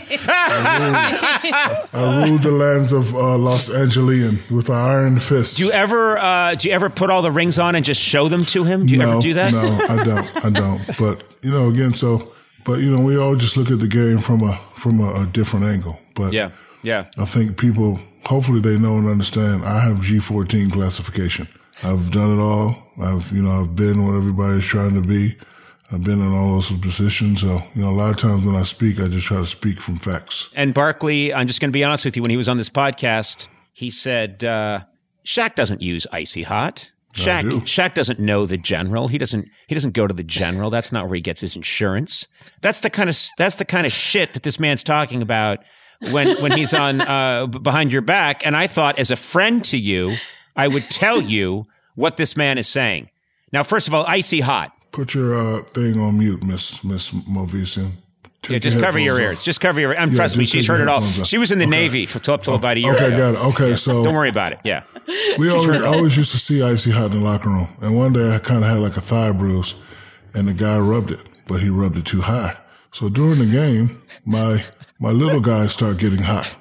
ruled, I ruled the lands of uh, Los Angeles with an iron fist. Do you ever, uh, do you ever put all the rings on and just show them to him? Do you no, ever do that? No, I don't. I don't. But you know, again, so, but you know, we all just look at the game from a from a, a different angle. But yeah, yeah. I think people, hopefully, they know and understand. I have G fourteen classification. I've done it all. I've, you know, I've been what everybody's trying to be. I've been in all those positions. So, you know, a lot of times when I speak, I just try to speak from facts. And Barkley, I'm just going to be honest with you. When he was on this podcast, he said, uh, Shaq doesn't use Icy Hot. Shaq, do. Shaq doesn't know the general. He doesn't, he doesn't go to the general. That's not where he gets his insurance. That's the kind of, that's the kind of shit that this man's talking about when, when he's on, uh, behind your back. And I thought, as a friend to you, I would tell you what this man is saying. Now, first of all, Icy Hot. Put your uh, thing on mute, Miss Miss Movesian. Yeah, just your cover your ears. Off. Just cover your ears. Um, yeah, trust me, she's heard it all. Off. She was in the okay. Navy for up till about a year okay, ago. Okay, got it. Okay, yeah. so don't worry about it. Yeah, we always, always used to see Icy Hot in the locker room, and one day I kind of had like a thigh bruise, and the guy rubbed it, but he rubbed it too high. So during the game, my my little guys start getting hot,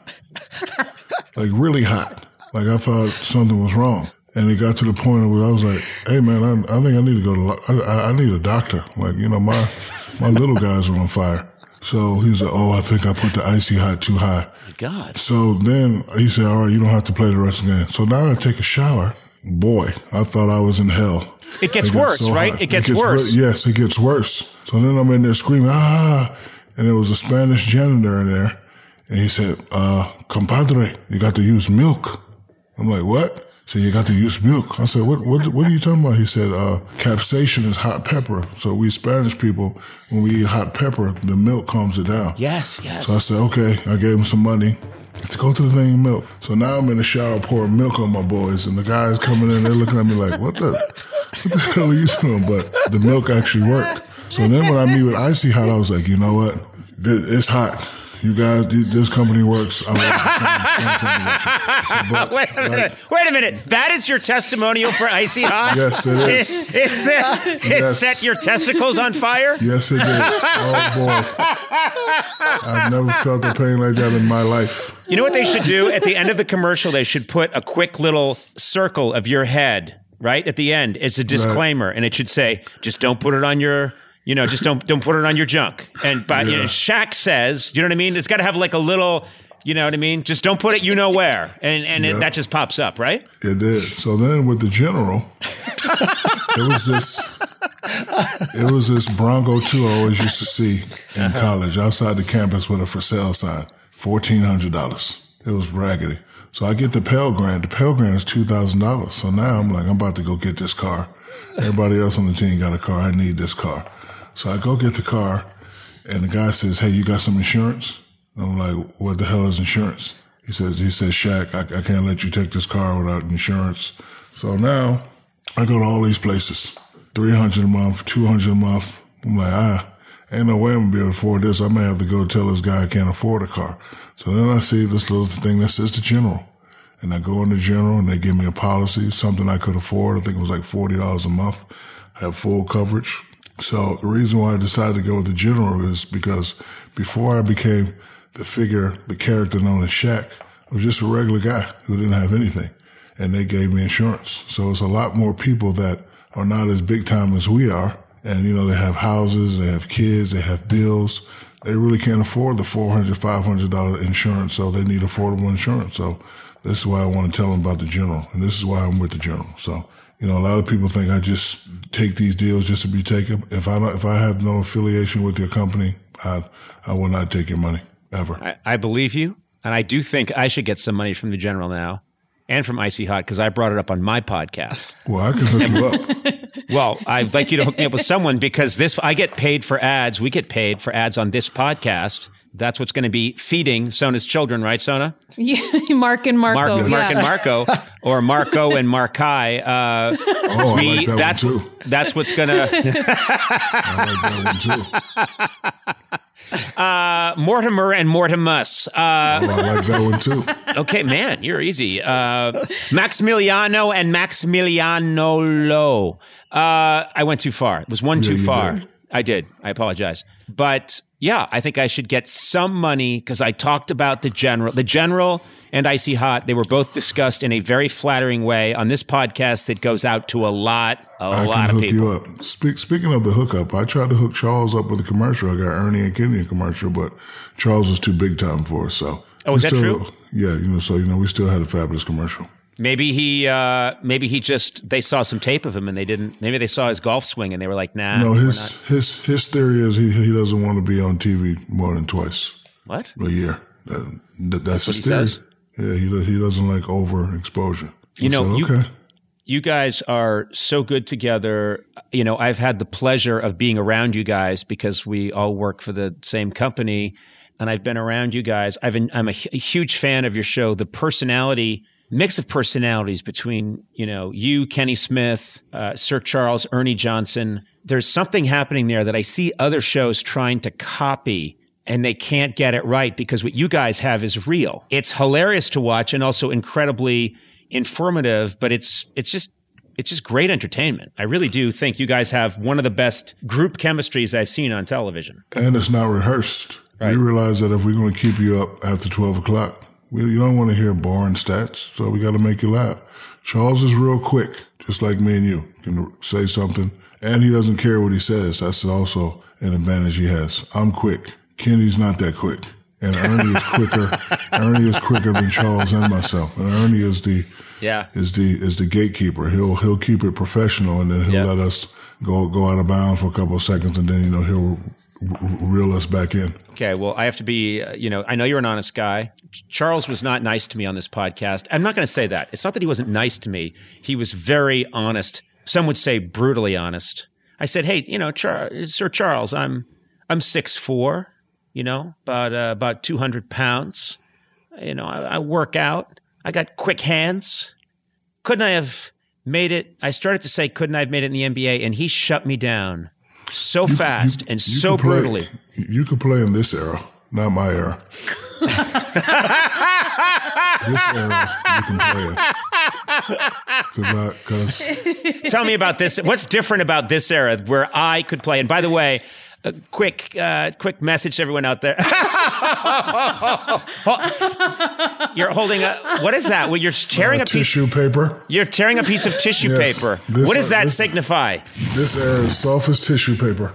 like really hot. Like I thought something was wrong. And it got to the point where I was like, hey, man, I, I think I need to go to, I, I need a doctor. Like, you know, my, my little guys are on fire. So he was like, oh, I think I put the Icy Hot too high. My God. So then he said, all right, you don't have to play the rest of the game. So now I take a shower. Boy, I thought I was in hell. It gets it worse, so right? It gets, it gets worse. Re- yes, it gets worse. So then I'm in there screaming, ah, and there was a Spanish janitor in there. And he said, uh, compadre, you got to use milk. I'm like, what? So you got to use milk. I said, what, what, what are you talking about? He said, uh, capsaicin is hot pepper. So we Spanish people, when we eat hot pepper, the milk calms it down. Yes, yes. So I said, okay. I gave him some money. Let's go to the thing and milk. So now I'm in the shower pouring milk on my boys, and the guys coming in, they're looking at me like, what the, what the hell are you doing? But the milk actually worked. So then when I meet with Icy Hot, I was like, you know what? It's hot. You guys, this company works. I so, but, Wait a minute. Like, Wait a minute. That is your testimonial for Icy Hot? Yes, it is. It, it's that, it yes. set your testicles on fire? Yes, it did. Oh, boy. I've never felt a pain like that in my life. You know what they should do? At the end of the commercial, they should put a quick little circle of your head, right? At the end. It's a disclaimer. Right. And it should say, just don't put it on your... You know, just don't don't put it on your junk. And but yeah. you know, Shaq says, you know what I mean? It's got to have like a little, you know what I mean? Just don't put it you know where. And and yeah. it, that just pops up, right? It did. So then with the general, it was this it was this Bronco two I always used to see in uh-huh. college outside the campus with a for sale sign, fourteen hundred dollars. It was raggedy. So I get the Pell Grant. The Pell Grant is two thousand dollars. So now I'm like, I'm about to go get this car. Everybody else on the team got a car. I need this car. So I go get the car, and the guy says, hey, you got some insurance? And I'm like, what the hell is insurance? He says, he says, Shaq, I, I can't let you take this car without insurance. So now I go to all these places, three hundred dollars a month, two hundred dollars a month. I'm like, ah, ain't no way I'm going to be able to afford this. I may have to go tell this guy I can't afford a car. So then I see this little thing that says the General. And I go in the General and they give me a policy, something I could afford. I think it was like forty dollars a month. I have full coverage. So the reason why I decided to go with the General is because before I became the figure, the character known as Shaq, I was just a regular guy who didn't have anything. And they gave me insurance. So it's a lot more people that are not as big time as we are. And, you know, they have houses, they have kids, they have bills. They really can't afford the four hundred dollars, five hundred dollars insurance, so they need affordable insurance. So this is why I want to tell them about the General, and this is why I'm with the General. So, you know, a lot of people think I just take these deals just to be taken. If I don't, if I have no affiliation with your company, I I will not take your money, ever. I, I believe you, and I do think I should get some money from the General now and from Icy Hot because I brought it up on my podcast. Well, I can hook you up. Well, I'd like you to hook me up with someone because this I get paid for ads. We get paid for ads on this podcast. That's what's going to be feeding Sona's children, right, Sona? Yeah, Mark and Marco. Mark, yeah. Mark and Marco, or Marco and Markai. Uh, oh, we, I like that that's, one too. That's what's going to... I like that one too. Uh, Mortimer and Mortimus. Uh, oh, I like that one too. Okay, man, you're easy. Uh, Maximiliano and Maximiliano Low. Uh, I went too far. It was one Yeah, too you far. did. I did. I apologize. But yeah, I think I should get some money because I talked about the General. The General and Icy Hot, they were both discussed in a very flattering way on this podcast that goes out to a lot, a I lot can of hook people. you up. Speak, speaking of the hookup, I tried to hook Charles up with a commercial. I got Ernie and Kenny a commercial, but Charles was too big time for us. So Oh, we is that still, true? Yeah, you know, so you know, we still had a fabulous commercial. Maybe he, uh, maybe he just they saw some tape of him and they didn't. Maybe they saw his golf swing and they were like, "Nah." No, we're his not. his his theory is he he doesn't want to be on T V more than twice What? a year. That, that, that's, what his he theory. says? Yeah, he do- he doesn't like overexposure. You I know, said, you- okay. You guys are so good together. You know, I've had the pleasure of being around you guys because we all work for the same company, and I've been around you guys. I've been, I'm a, hu- a huge fan of your show. The personality mix of personalities between, you know, you, Kenny Smith, uh, Sir Charles, Ernie Johnson. There's something happening there that I see other shows trying to copy and they can't get it right because what you guys have is real. It's hilarious to watch and also incredibly informative, but it's it's just it's just great entertainment. I really do think you guys have one of the best group chemistries I've seen on television. And it's not rehearsed. Right. You realize that if we're going to keep you up after twelve o'clock, we, you don't want to hear boring stats, so we got to make you laugh. Charles is real quick, just like me and you. Can say something, and he doesn't care what he says. That's also an advantage he has. I'm quick. Kenny's not that quick. And Ernie is quicker. Ernie is quicker than Charles and myself. And Ernie is the Yeah. is the is the gatekeeper. He'll he'll keep it professional, and then he'll Yeah. let us go go out of bounds for a couple of seconds, and then you know he'll r- reel us back in. Okay, well, I have to be, uh, you know, I know you're an honest guy. Ch- Charles was not nice to me on this podcast. I'm not going to say that. It's not that he wasn't nice to me. He was very honest. Some would say brutally honest. I said, hey, you know, Char- Sir Charles, I'm I'm six foot four, you know, about uh, about two hundred pounds. You know, I, I work out. I got quick hands. Couldn't I have made it? I started to say, couldn't I have made it in the N B A? And he shut me down so You- fast you- and you so could play- brutally. You could play in this era, not my era. This era, you can play it. Because Tell me about this. What's different about this era where I could play? And by the way, a quick, uh, quick message to everyone out there. You're holding a. What is that? Well, you're tearing uh, a piece. tissue paper. You're tearing a piece of tissue Yes. paper. This- what does that this- signify? This era is soft as tissue paper.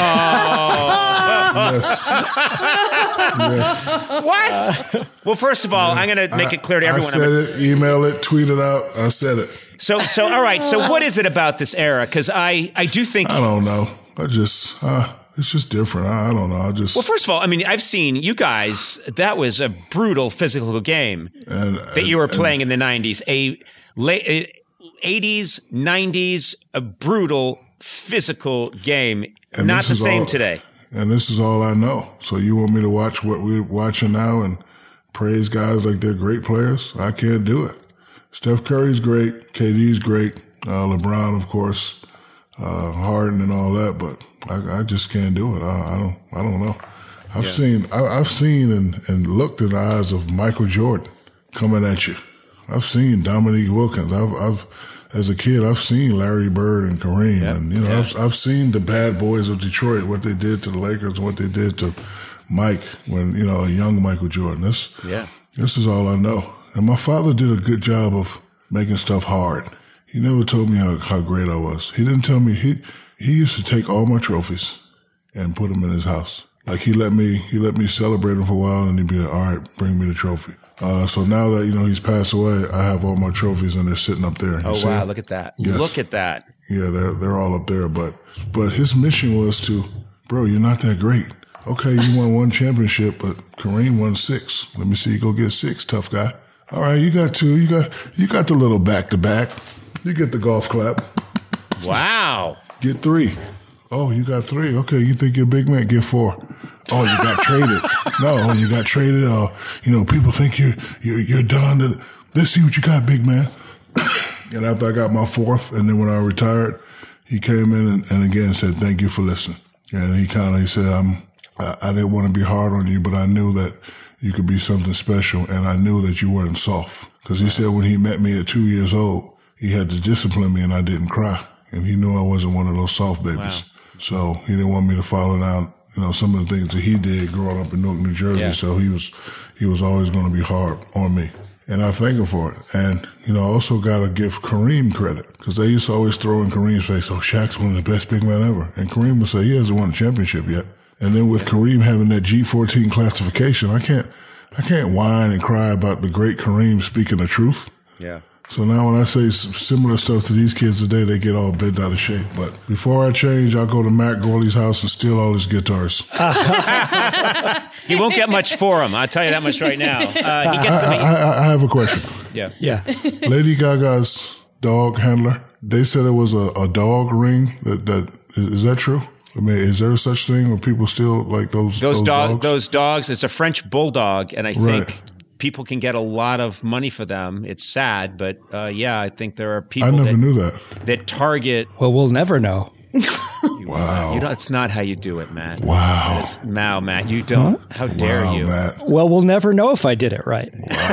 Yes. Yes. What? Well, first of all, I'm going to make it clear to everyone. I said it, email it, tweet it out. I said it. So, so all right. So, what is it about this era? Because I, I do think. I don't know. I just, uh, it's just different. I, I don't know. I just Well, first of all, I mean, I've seen you guys. That was a brutal physical game and, that you were playing in the nineties. A late eighties, nineties, a brutal physical game. And Not the this is same all- today. And this is all I know. So you want me to watch what we're watching now and praise guys like they're great players? I can't do it. Steph Curry's great. K D's great. Uh, LeBron, of course, uh, Harden and all that. But I, I just can't do it. I, I don't. I don't know. I've Yeah. seen. I, I've seen and, and looked in the eyes of Michael Jordan coming at you. I've seen Dominique Wilkins. I've. I've As a kid, I've seen Larry Bird and Kareem, Yep. and you know, Yeah. I've I've seen the bad boys of Detroit, what they did to the Lakers, and what they did to Mike when you know a young Michael Jordan. This Yeah. this is all I know. And my father did a good job of making stuff hard. He never told me how, how great I was. He didn't tell me he he used to take all my trophies and put them in his house. Like he let me he let me celebrate them for a while, and he'd be like, "All right, bring me the trophy." Uh, so now that, you know, he's passed away, I have all my trophies and they're sitting up there. You Oh, see wow. them? Look at that. Yes. Look at that. Yeah, they're, they're all up there. But, but his mission was to, bro, you're not that great. Okay, you won one championship, but Kareem won six. Let me see you go get six, tough guy. All right, you got two. You got, you got the little back to back. You get the golf clap. Wow. Get three. Oh, you got three. Okay, you think you're a big man? Get four. Oh, you got traded. No, you got traded. Oh, you know, people think you're you're you're done. Let's see what you got, big man. And after I got my fourth, and then when I retired, he came in and, and again said, "Thank you for listening." And he kind of he said, "I'm I, I didn't want to be hard on you, but I knew that you could be something special, and I knew that you weren't soft." Because he said when he met me at two years old, he had to discipline me, and I didn't cry, and he knew I wasn't one of those soft babies. Wow. So he didn't want me to follow down, you know, some of the things that he did growing up in Newark, New Jersey. Yeah. So he was, he was always going to be hard on me. And I thank him for it. And, you know, I also got to give Kareem credit because they used to always throw in Kareem's face, "Oh, Shaq's one of the best big men ever." And Kareem would say, "He hasn't won a championship yet." And then with Kareem having that G fourteen classification, I can't, I can't whine and cry about the great Kareem speaking the truth. Yeah. So now when I say some similar stuff to these kids today, they get all bent out of shape. But before I change, I'll go to Matt Gorley's house and steal all his guitars. You won't get much for him. I'll tell you that much right now. Uh, he gets to I, make. I, I have a question. Yeah. Yeah. Lady Gaga's dog handler, they said it was a, a dog ring. That, that is, is that true? I mean, is there such thing where people still like those Those, those dog, dogs? those dogs. It's a French bulldog, and I think Right. people can get a lot of money for them. It's sad, but uh, yeah, I think there are people I never that, knew that. that target. Well, we'll never know. Wow. You know, it's not how you do it, Matt. Wow. It's, Mao, Matt, you don't. How dare Wow, you? Matt. Well, we'll never know if I did it right.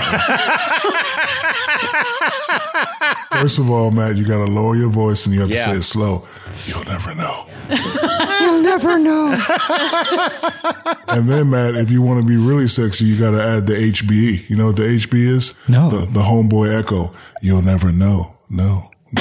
First of all, Matt, you got to lower your voice and you have Yeah. to say it slow. You'll never know. You'll never know. And then, Matt, if you want to be really sexy, you got to add the H B E. You know what the H B is? No. The, the homeboy echo. You'll never know. No. no.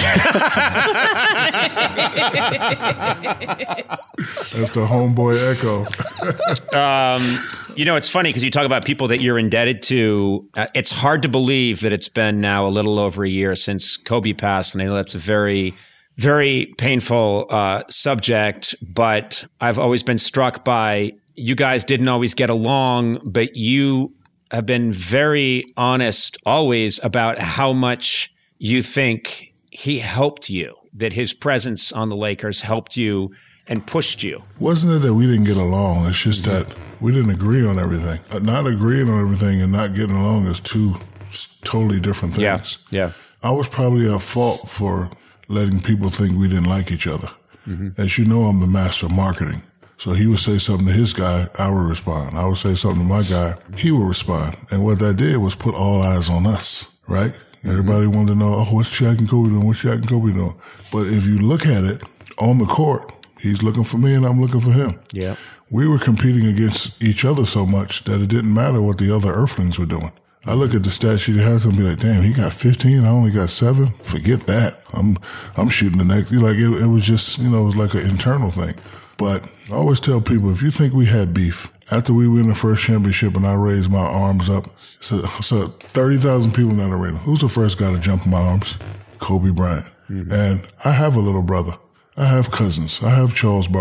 That's the homeboy echo. Um, you know, it's funny because you talk about people that you're indebted to. Uh, it's hard to believe that it's been now a little over a year since Kobe passed, and I know that's a very, very painful uh, subject. But I've always been struck by you guys didn't always get along, but you have been very honest always about how much you think he helped you, that his presence on the Lakers helped you and pushed you. Wasn't it that we didn't get along? It's just that we didn't agree on everything. Uh, Not agreeing on everything and not getting along is two s- totally different things. yeah. I was probably at fault for letting people think we didn't like each other. As you know, I'm the master of marketing. So he would say something to his guy, I would respond. I would say something to my guy, he would respond. And what that did was put all eyes on us, right? Everybody wanted to know, oh, what's Shaq and Kobe doing? What's Shaq and Kobe doing? But if you look at it on the court, he's looking for me and I'm looking for him. Yeah. We were competing against each other so much that it didn't matter what the other Earthlings were doing. I look at the stat sheet it has and be like, damn, he got fifteen. I only got seven. Forget that. I'm, I'm shooting the next. Like it, it was just, you know, it was like an internal thing. But I always tell people, if you think we had beef, after we win the first championship and I raise my arms up, so, so thirty thousand people in that arena. Who's the first guy to jump in my arms? Kobe Bryant. Mm-hmm. And I have a little brother. I have cousins. I have Charles Barkley.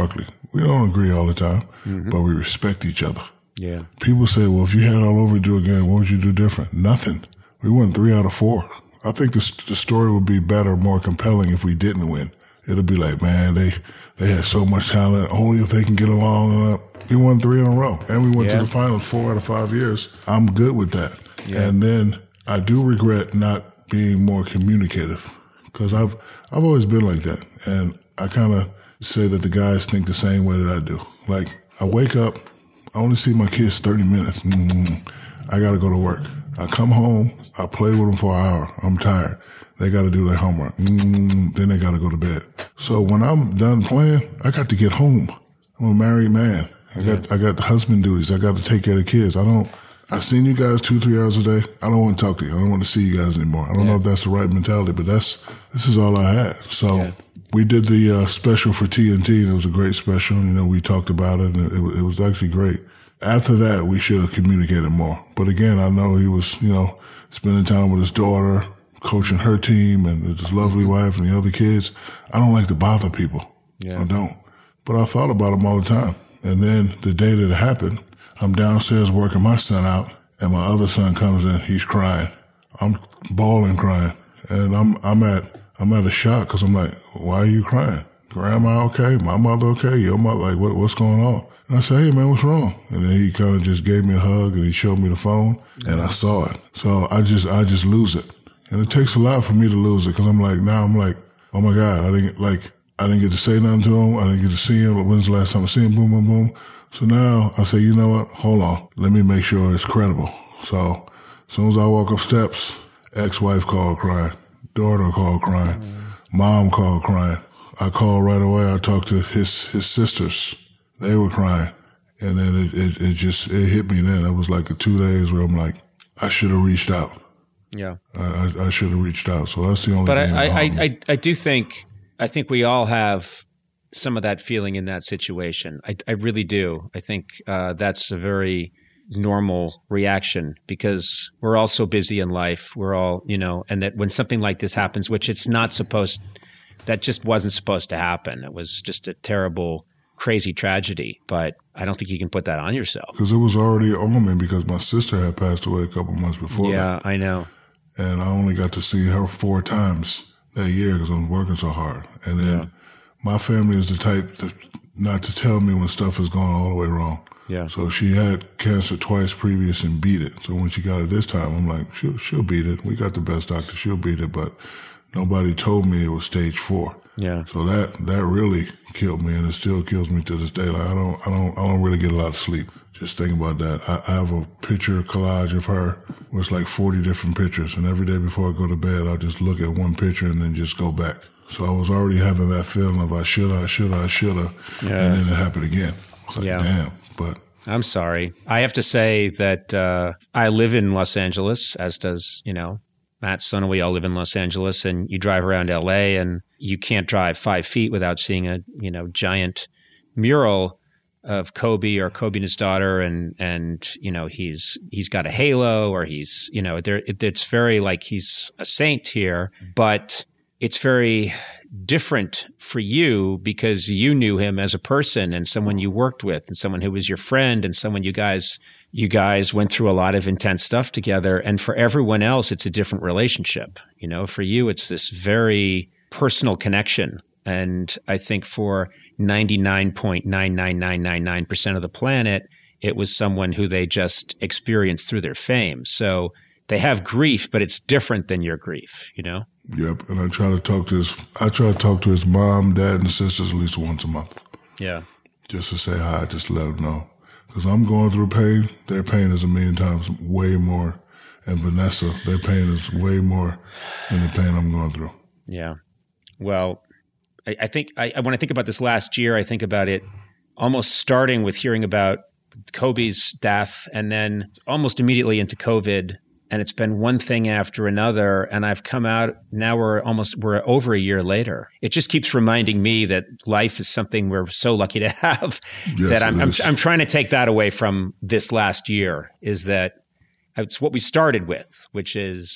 we don't agree all the time, mm-hmm. but we respect each other. Yeah. People say, well, if you had all over to do again, what would you do different? Nothing. We won three out of four. I think the, the story would be better, more compelling if we didn't win. It'll be like, man, they, they had so much talent. Only if they can get along. Uh, we won three in a row. And we went yeah. to the finals four out of five years. I'm good with that. Yeah. And then I do regret not being more communicative because I've, I've always been like that. And I kind of say that the guys think the same way that I do. Like, I wake up, I only see my kids thirty minutes. Mm-hmm. I got to go to work. I come home, I play with them for an hour. I'm tired. They got to do their homework. Mm, then they got to go to bed. So when I'm done playing, I got to get home. I'm a married man. I got yeah. I got husband duties. I got to take care of the kids. I don't. I've seen you guys two, three hours a day. I don't want to talk to you. I don't want to see you guys anymore. I don't yeah. know if that's the right mentality, but that's this is all I had. So yeah. we did the uh, special for T N T, and it was a great special. You know, we talked about it, and it, it was actually great. After that, we should have communicated more. But again, I know he was, you know, spending time with his daughter, coaching her team, and his lovely wife and the other kids. I don't like to bother people. Yeah. I don't. But I thought about him all the time. And then the day that it happened, I'm downstairs working my son out, and my other son comes in. He's crying. I'm bawling, crying, and I'm I'm at I'm at a shock because I'm like, why are you crying? Grandma okay? My mother okay? Your mother like what? What's going on? And I said, hey man, what's wrong? And then he kind of just gave me a hug and he showed me the phone, and I saw it. So I just I just lose it, and it takes a lot for me to lose it because I'm like now I'm like, oh my God, I didn't like I didn't get to say nothing to him. I didn't get to see him. When's the last time I see him? Boom, boom, boom. So now I say, you know what? Hold on. Let me make sure it's credible. So as soon as I walk up steps, ex-wife called crying, daughter called crying, mm-hmm. mom called crying. I called right away. I talked to his his sisters. They were crying. And then it, it, it just, it hit me then. It was like a two days where I'm like, I should have reached out. Yeah. I, I, I should have reached out. So that's the only but thing. But I, I, I, I do think, I think we all have some of that feeling in that situation. I, I really do. I think uh, that's a very normal reaction because we're all so busy in life. We're all, you know, and that when something like this happens, which it's not supposed, that just wasn't supposed to happen. It was just a terrible, crazy tragedy. But I don't think you can put that on yourself. Because it was already on me because my sister had passed away a couple months before yeah, that. Yeah, I know. And I only got to see her four times that year because I was working so hard. And then yeah. my family is the type to, not to tell me when stuff is going all the way wrong. Yeah. So she had cancer twice previous and beat it. So when she got it this time, I'm like, she'll, she'll beat it. We got the best doctor. She'll beat it. But nobody told me it was stage four. Yeah. So that, that really killed me, and it still kills me to this day. Like I don't, I don't, I don't really get a lot of sleep just thinking about that. I, I have a picture collage of her where it's like forty different pictures, and every day before I go to bed, I'll just look at one picture and then just go back. So I was already having that feeling of I shoulda, I shoulda, I shoulda, yeah. and then it happened again. I was like, yeah. damn. But I'm sorry. I have to say that uh, I live in Los Angeles, as does, you know, Matt, son, we all live in Los Angeles, and you drive around L A and you can't drive five feet without seeing a, you know, giant mural of Kobe or Kobe and his daughter. And, and, you know, he's, he's got a halo or he's, you know, there, it, it's very like he's a saint here, but it's very different for you because you knew him as a person and someone you worked with and someone who was your friend and someone you guys, you guys went through a lot of intense stuff together. And for everyone else, it's a different relationship. You know, for you, it's this very personal connection. And I think for ninety-nine point nine nine nine nine nine percent of the planet, it was someone who they just experienced through their fame. So they have grief, but it's different than your grief, you know? Yep. And I try to talk to his, I try to talk to his mom, dad, and sisters at least once a month. Yeah. Just to say hi, just to let them know. Because I'm going through pain. Their pain is a million times way more. And Vanessa, their pain is way more than the pain I'm going through. Yeah. Well, I, I think I, when I think about this last year, I think about it almost starting with hearing about Kobe's death and then almost immediately into COVID. And it's been one thing after another. And I've come out, now we're almost, we're over a year later. It just keeps reminding me that life is something we're so lucky to have. Yes, that I'm, I'm, I'm trying to take that away from this last year, is that it's what we started with, which is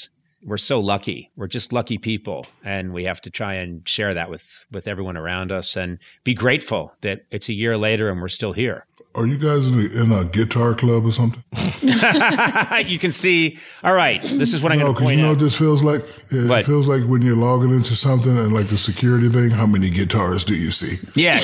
we're so lucky. We're just lucky people. And we have to try and share that with, with everyone around us and be grateful that it's a year later and we're still here. Are you guys in a, in a guitar club or something? You can see, all right, this is what I'm no, going to point you know out. what this feels like? It What? feels like when you're logging into something and like the security thing, how many guitars do you see? Yeah.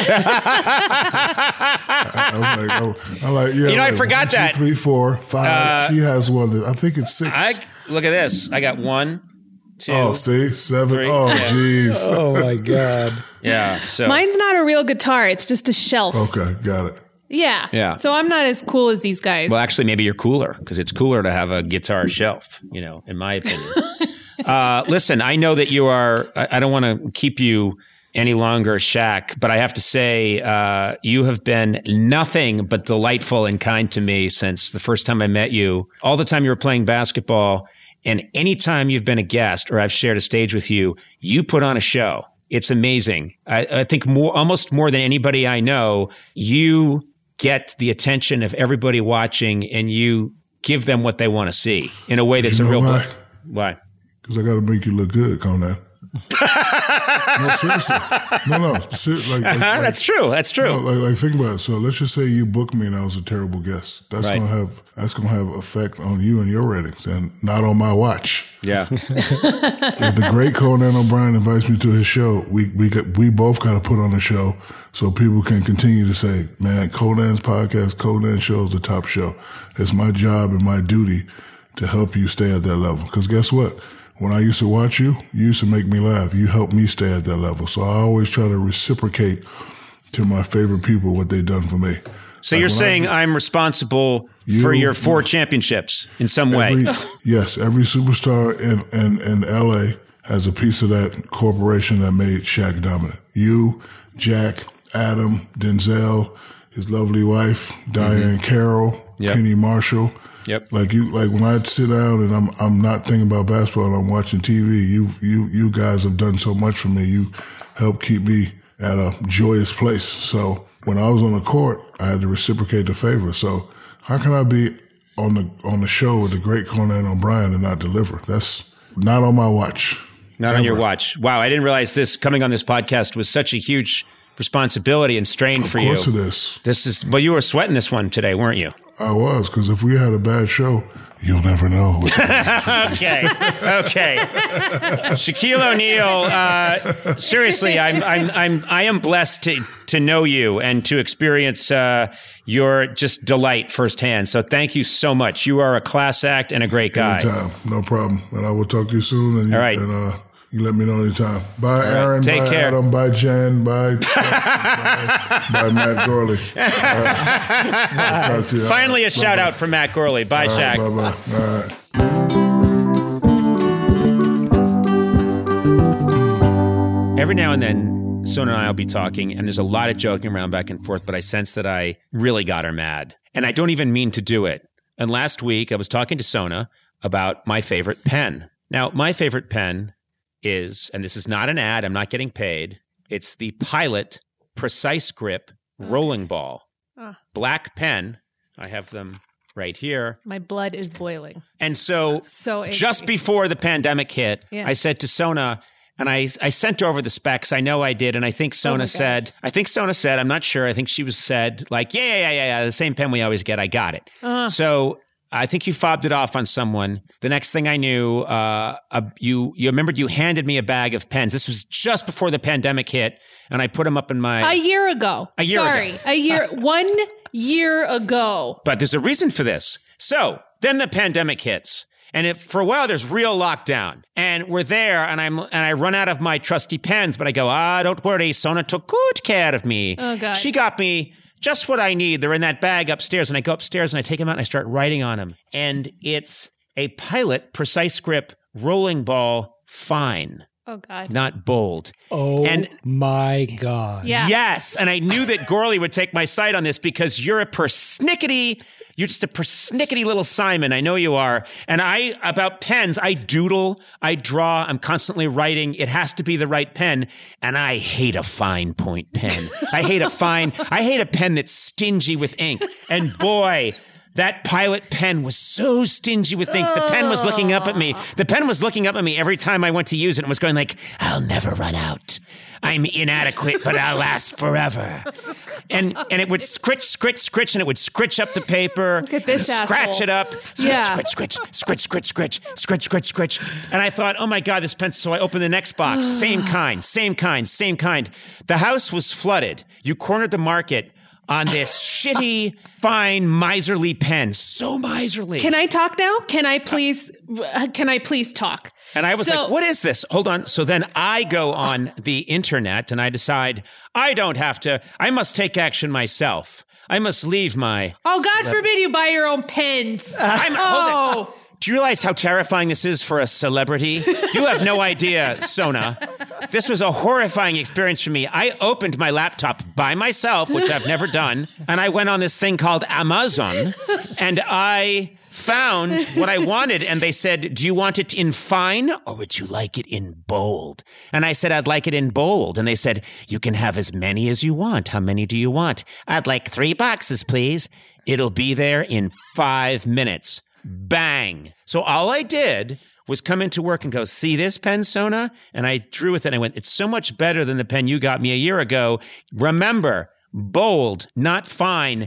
I, I'm like, I'm, I'm like, yeah. You know, I like, forgot one, two, that. Three, four, five. Uh, she has one. That, I think it's six. I Look at this. I got one, two. oh, see? Seven. three. Oh, Yeah. jeez. Oh my God. Yeah. So Mine's not a real guitar. It's just a shelf. Okay, got it. Yeah. Yeah. So I'm not as cool as these guys. Well, actually, maybe you're cooler because it's cooler to have a guitar shelf, you know, in my opinion. uh, listen, I know that you are, I, I don't want to keep you any longer, Shaq, but I have to say, uh, you have been nothing but delightful and kind to me since the first time I met you. All the time you were playing basketball, and anytime you've been a guest or I've shared a stage with you, you put on a show. It's amazing. I, I think more, almost more than anybody I know, you get the attention of everybody watching and you give them what they want to see in a way that's You a know real. why? Why? Because I got to make you look good, Conan. No, seriously. No, no. Ser- like, like, like, That's true. That's true. no, like, like, think about it. So let's just say you book me and I was a terrible guest. That's Right. gonna have that's gonna have effect on you and your ratings, and not on my watch. Yeah. If the great Conan O'Brien invites me to his show, we we got, we both got to put on a show so people can continue to say, "Man, Conan's podcast, Conan show is the top show." It's my job and my duty to help you stay at that level. Because guess what? When I used to watch you, you used to make me laugh. You helped me stay at that level. So I always try to reciprocate to my favorite people what they've done for me. So Like you're when I saying did- I'm responsible You- for your four championships in some way. Every, yes, every superstar in, in, in L A has a piece of that corporation that made Shaq dominant. You, Jack, Adam, Denzel, his lovely wife, Diane Carroll, Yep. Penny Marshall. Yep. Like you, like when I sit down and I'm I'm not thinking about basketball and I'm watching T V. You you you guys have done so much for me. You helped keep me at a joyous place. So when I was on the court, I had to reciprocate the favor. So how can I be on the on the show with the great Conan O'Brien and not deliver? That's not on my watch. Not on Ever. your watch. Wow. I didn't realize this coming on this podcast was such a huge responsibility and strain for Of you. course it is. This is, well, you were sweating this one today, weren't you? I was, because if we had a bad show, you'll never know. What Okay. Okay. Shaquille O'Neal, uh, seriously, I'm, I'm, I'm, I am blessed to, to know you and to experience, uh, your just delight firsthand. So thank you so much. You are a class act and a great guy. Anytime, no problem. And I will talk to you soon. And you, All right. and, uh, you let me know anytime. Bye, Aaron. Take bye, care. Adam. Bye, Jen. Bye, bye, bye, Matt Gorley. All right. I'll talk to you. Finally, a All right. shout out from Matt Gorley. Bye, All right, Shaq. bye-bye. All right. Every now and then, Sona and I will be talking, and there's a lot of joking around back and forth, but I sense that I really got her mad. And I don't even mean to do it. And last week, I was talking to Sona about my favorite pen. Now, my favorite pen is, and this is not an ad, I'm not getting paid, it's the Pilot Precise Grip Rolling Ball. Ah. Black pen. I have them right here. My blood is boiling. And so, So angry. just before the pandemic hit, Yeah. I said to Sona, and I I sent over the specs. I know I did, and I think Oh Sona my said, I think Sona said, I'm not sure. I think she was said like, yeah, yeah, yeah, yeah, yeah, the same pen we always get. I got it. Uh-huh. So I think you fobbed it off on someone. The next thing I knew, uh, uh, you you remembered you handed me a bag of pens. This was just before the pandemic hit, and I put them up in my. A year ago. A year Sorry. ago. A year. One year ago. But there's a reason for this. So then the pandemic hits. And if, for a while, there's real lockdown. And we're there, and I'm and I run out of my trusty pens, but I go, ah, don't worry, Sona took good care of me. Oh, God. She got me just what I need. They're in that bag upstairs. And I go upstairs, and I take them out, and I start writing on them. And it's a Pilot Precise Grip Rolling Ball Fine, Oh, God. not bold. Oh And- my God. Yeah. Yes. And I knew that Gorley would take my side on this because you're a persnickety, you're just a persnickety little Simon. I know you are. And I, about pens, I doodle, I draw, I'm constantly writing. It has to be the right pen. And I hate a fine point pen. I hate a fine, I hate a pen that's stingy with ink. And boy, That Pilot pen was so stingy with ink. The pen was looking up at me. The pen was looking up at me every time I went to use it and was going like, I'll never run out. I'm inadequate, but I'll last forever. And and it would scritch, scritch, scritch, and it would scritch up the paper. Look at this scratch asshole. it up. Scritch, Yeah. scritch, scritch, scritch, scritch, scritch, scritch, scritch, scritch. And I thought, oh my God, this pencil. So I opened the next box. Same kind, same kind, same kind. The house was flooded. You cornered the market on this shitty, fine, miserly pen. So miserly. Can I talk now? Can I please? uh, Can I please talk? And I was So- like, what is this? Hold on. So then I go on the internet and I decide I don't have to, I must take action myself. I must leave my. Oh, God forbid you buy your own pens. I'm, oh. hold it. Do you realize how terrifying this is for a celebrity? You have no idea, Sona. This was a horrifying experience for me. I opened my laptop by myself, which I've never done, and I went on this thing called Amazon, and I found what I wanted, and they said, do you want it in fine, or would you like it in bold? And I said, I'd like it in bold. And they said, you can have as many as you want. How many do you want? I'd like three boxes, please. It'll be there in five minutes. Bang. So all I did was come into work and go, see this pen, Sona? And I drew with it and I went, it's so much better than the pen you got me a year ago. Remember, bold, not fine.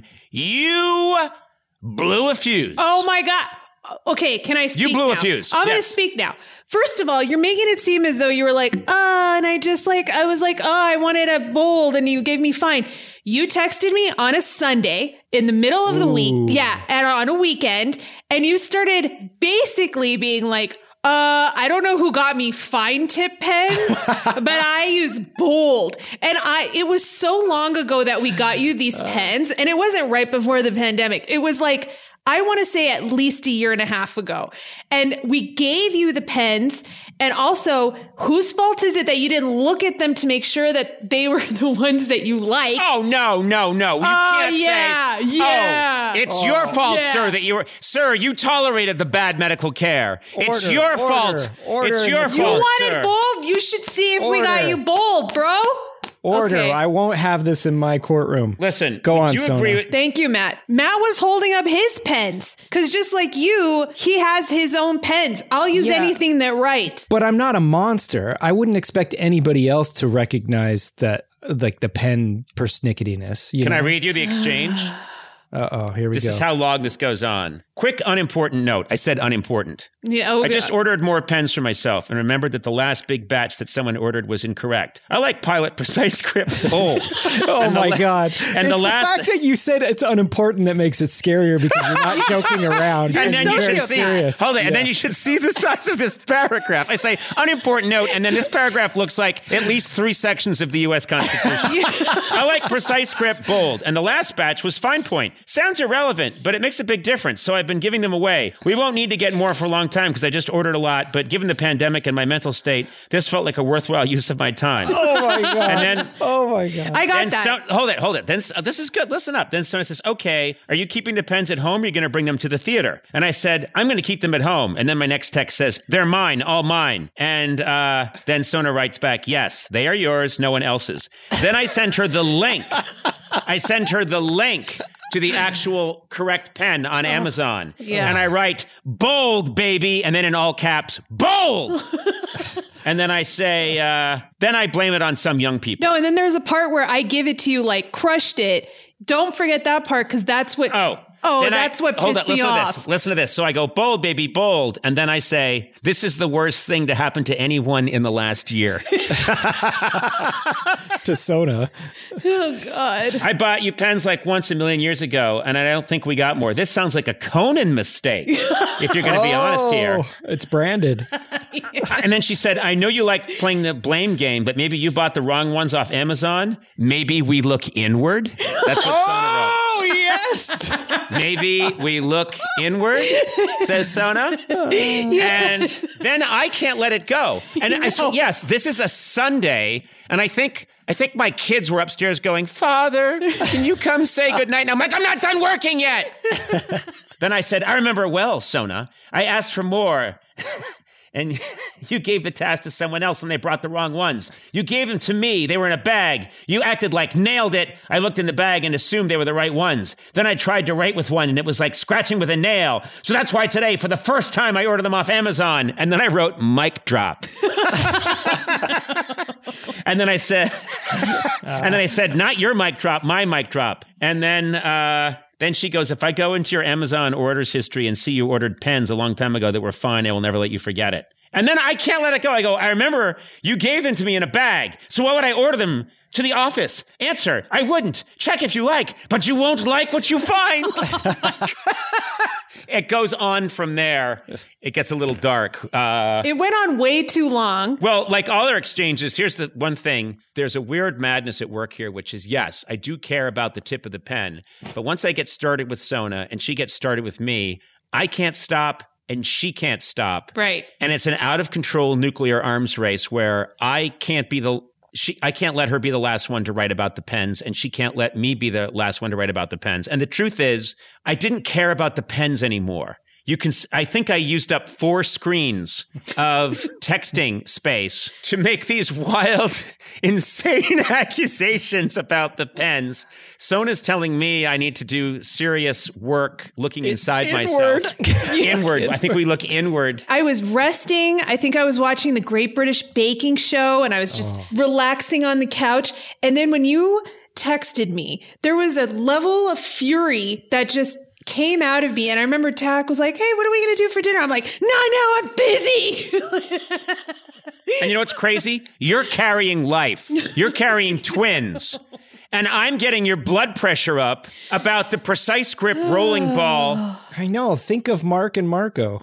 You blew a fuse. Oh my God. Okay, can I speak You blew now? a fuse. I'm going Yes. to speak now. First of all, you're making it seem as though you were like, ah, and I just like, I was like, oh, I wanted a bold and you gave me fine. You texted me on a Sunday in the middle of the week. Yeah, and on a weekend. And you started basically being like, uh, I don't know who got me fine tip pens, but I use bold. And I, it was so long ago that we got you these pens, and it wasn't right before the pandemic. It was like, I want to say at least a year and a half ago. And we gave you the pens. And also, whose fault is it that you didn't look at them to make sure that they were the ones that you like? Oh, no, no, no. You Oh, can't yeah, say, yeah. oh, it's your fault, yeah. sir, that you were, sir, you tolerated the bad medical care. it's Order, your order, fault. order it's in your the You fault, wanted sir. bold? You should see if we got Order. you bold, bro. Order. Okay. I won't have this in my courtroom. Listen, Go would on, you Sona. agree with, Thank you, Matt. Matt was holding up his pens because just like you, he has his own pens. I'll use Yeah. anything that writes. But I'm not a monster. I wouldn't expect anybody else to recognize that, like the pen persnicketyness. You Can know? I read you the exchange? Uh oh, here we This go. is how long this goes on. Quick, unimportant note. I said unimportant. Yeah, oh, I just God. ordered more pens for myself and remembered that the last big batch that someone ordered was incorrect. I like Pilot Precise Script Bold. Oh And the my la- God. And it's the last. fact that you said it's unimportant that makes it scarier because you're not joking around. and It's then you very should see, serious. hold it, and Yeah. then you should see the size of this paragraph. I say unimportant note, and then this paragraph looks like at least three sections of the U S Constitution. I like Precise Script Bold, and the last batch was Fine Point. Sounds irrelevant, but it makes a big difference, so I've been giving them away. We won't need to get more for a long time because I just ordered a lot, but given the pandemic and my mental state, this felt like a worthwhile use of my time. Oh my God. And then oh my God. I got Then that. So, hold it, hold it. Then uh, this is good. Listen up. Then Sona says, "Okay, are you keeping the pens at home? Or are you going to bring them to the theater?" And I said, "I'm going to keep them at home." And then my next text says, "They're mine, all mine." And uh, then Sona writes back, "Yes, they are yours, no one else's." Then I send her the link. I send her the link to the actual correct pen on Amazon. Yeah. And I write, "Bold, baby," and then in all caps, "Bold." And then I say, uh, then I blame it on some young people. No, and then there's a part where I give it to you like crushed it. Don't forget that part because that's what. Oh. Oh, Then that's I, what hold pissed on, me listen off. To this. Listen to this. So I go, "Bold, baby, bold." And then I say, "This is the worst thing to happen to anyone in the last year." to Sona. Oh God. I bought you pens like once a million years ago, and I don't think we got more. This sounds like a Conan mistake, if you're going to be honest here. Oh, it's branded. And then she said, "I know you like playing the blame game, but maybe you bought the wrong ones off Amazon. Maybe we look inward." That's what Sona wrote. Oh, yes. Maybe we look inward, says Sona. And then I can't let it go. And I said, yes, this is a Sunday. And I think I think my kids were upstairs going, "Father, can you come say goodnight?" And I'm like, "I'm not done working yet." Then I said, "I remember well, Sona. I asked for more." And you gave the task to someone else and they brought the wrong ones. You gave them to me. They were in a bag. You acted like nailed it. I looked in the bag and assumed they were the right ones. Then I tried to write with one and it was like scratching with a nail. So that's why today, for the first time, I ordered them off Amazon. And then I wrote mic drop. And then I said, and then I said, not your mic drop, my mic drop. And then, uh, Then she goes, if I go into your Amazon orders history and see you ordered pens a long time ago that were fine, I will never let you forget it. And then I can't let it go. I go, I remember you gave them to me in a bag. So why would I order them to the office? Answer, I wouldn't. Check if you like, but you won't like what you find. It goes on from there. It gets a little dark. Uh, it went on way too long. Well, like all our exchanges, here's the one thing. There's a weird madness at work here, which is, yes, I do care about the tip of the pen. But once I get started with Sona and she gets started with me, I can't stop and she can't stop. Right. And it's an out of control nuclear arms race where I can't be the she I can't let her be the last one to write about the pens, and she can't let me be the last one to write about the pens. And the truth is, I didn't care about the pens anymore. You can, I think I used up four screens of texting space to make these wild, insane accusations about the pens. Sona's telling me I need to do serious work looking inside inward. myself. Inward. I think we look inward. I was resting. I think I was watching the Great British Baking Show and I was just oh. relaxing on the couch. And then when you texted me, there was a level of fury that just came out of me. And I remember Tack was like, hey, what are we going to do for dinner? I'm like, no, no, I'm busy. And you know what's crazy? You're carrying life. You're carrying twins. And I'm getting your blood pressure up about the Precise Grip rolling ball. I know. Think of Mark and Marco.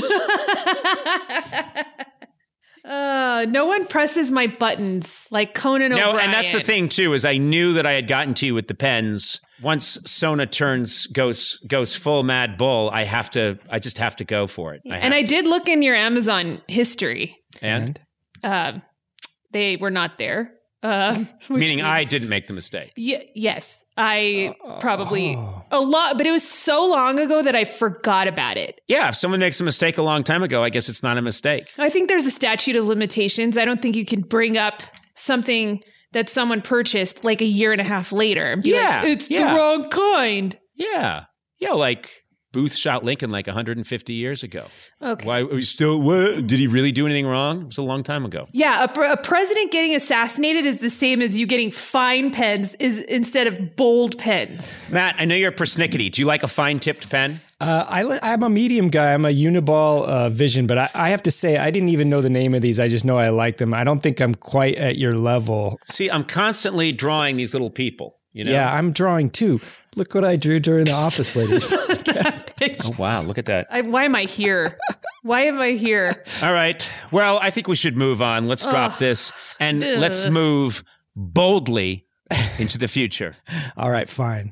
Uh, no one presses my buttons like Conan no, O'Brien. And that's the thing, too, is I knew that I had gotten to you with the pens. Once Sona turns, goes goes full Mad Bull, I have to, I just have to go for it. I and I to. did look in your Amazon history. And? Uh, they were not there. Uh, Meaning means, I didn't make the mistake. Y- yes, I uh, probably oh. a lot, but it was so long ago that I forgot about it. Yeah, if someone makes a mistake a long time ago, I guess it's not a mistake. I think there's a statute of limitations. I don't think you can bring up something that someone purchased like a year and a half later and be yeah, like, it's yeah. the wrong kind. Yeah. Yeah, like Booth shot Lincoln like one hundred fifty years ago. Okay. Why are we still, what? Did he really do anything wrong? It was a long time ago. Yeah, a, a president getting assassinated is the same as you getting fine pens is instead of bold pens. Matt, I know you're persnickety. Do you like a fine-tipped pen? Uh, I, I'm a medium guy. I'm a Uniball uh, Vision, but I, I have to say, I didn't even know the name of these. I just know I like them. I don't think I'm quite at your level. See, I'm constantly drawing these little people. You know? Yeah, I'm drawing too. Look what I drew during the Office Ladies. Oh, wow. Look at that. I, why am I here? Why am I here? All right. Well, I think we should move on. Let's drop Ugh. this and Ugh. let's move boldly into the future. All right, fine.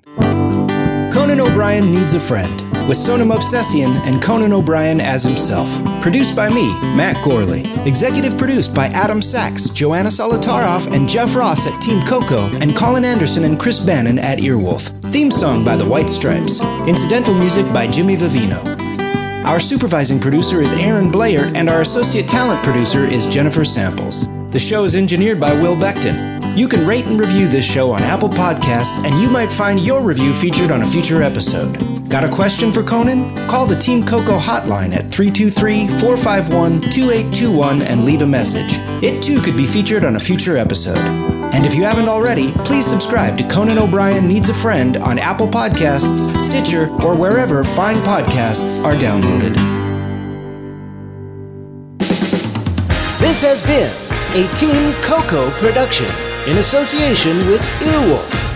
Conan O'Brien Needs a Friend, with Sona Movsesian and Conan O'Brien as himself. Produced by me, Matt Gorley. Executive produced by Adam Sachs, Joanna Solitaroff, and Jeff Ross at Team Coco, and Colin Anderson and Chris Bannon at Earwolf. Theme song by the White Stripes. Incidental music by Jimmy Vivino. Our supervising producer is Aaron Blair, and our associate talent producer is Jennifer Samples. The show is engineered by Will Beckton. You can rate and review this show on Apple Podcasts, and you might find your review featured on a future episode. Got a question for Conan? Call the Team Coco hotline at three two three, four five one, two eight two one and leave a message. It too could be featured on a future episode. And if you haven't already, please subscribe to Conan O'Brien Needs a Friend on Apple Podcasts, Stitcher, or wherever fine podcasts are downloaded. This has been a Team Coco production in association with Earwolf.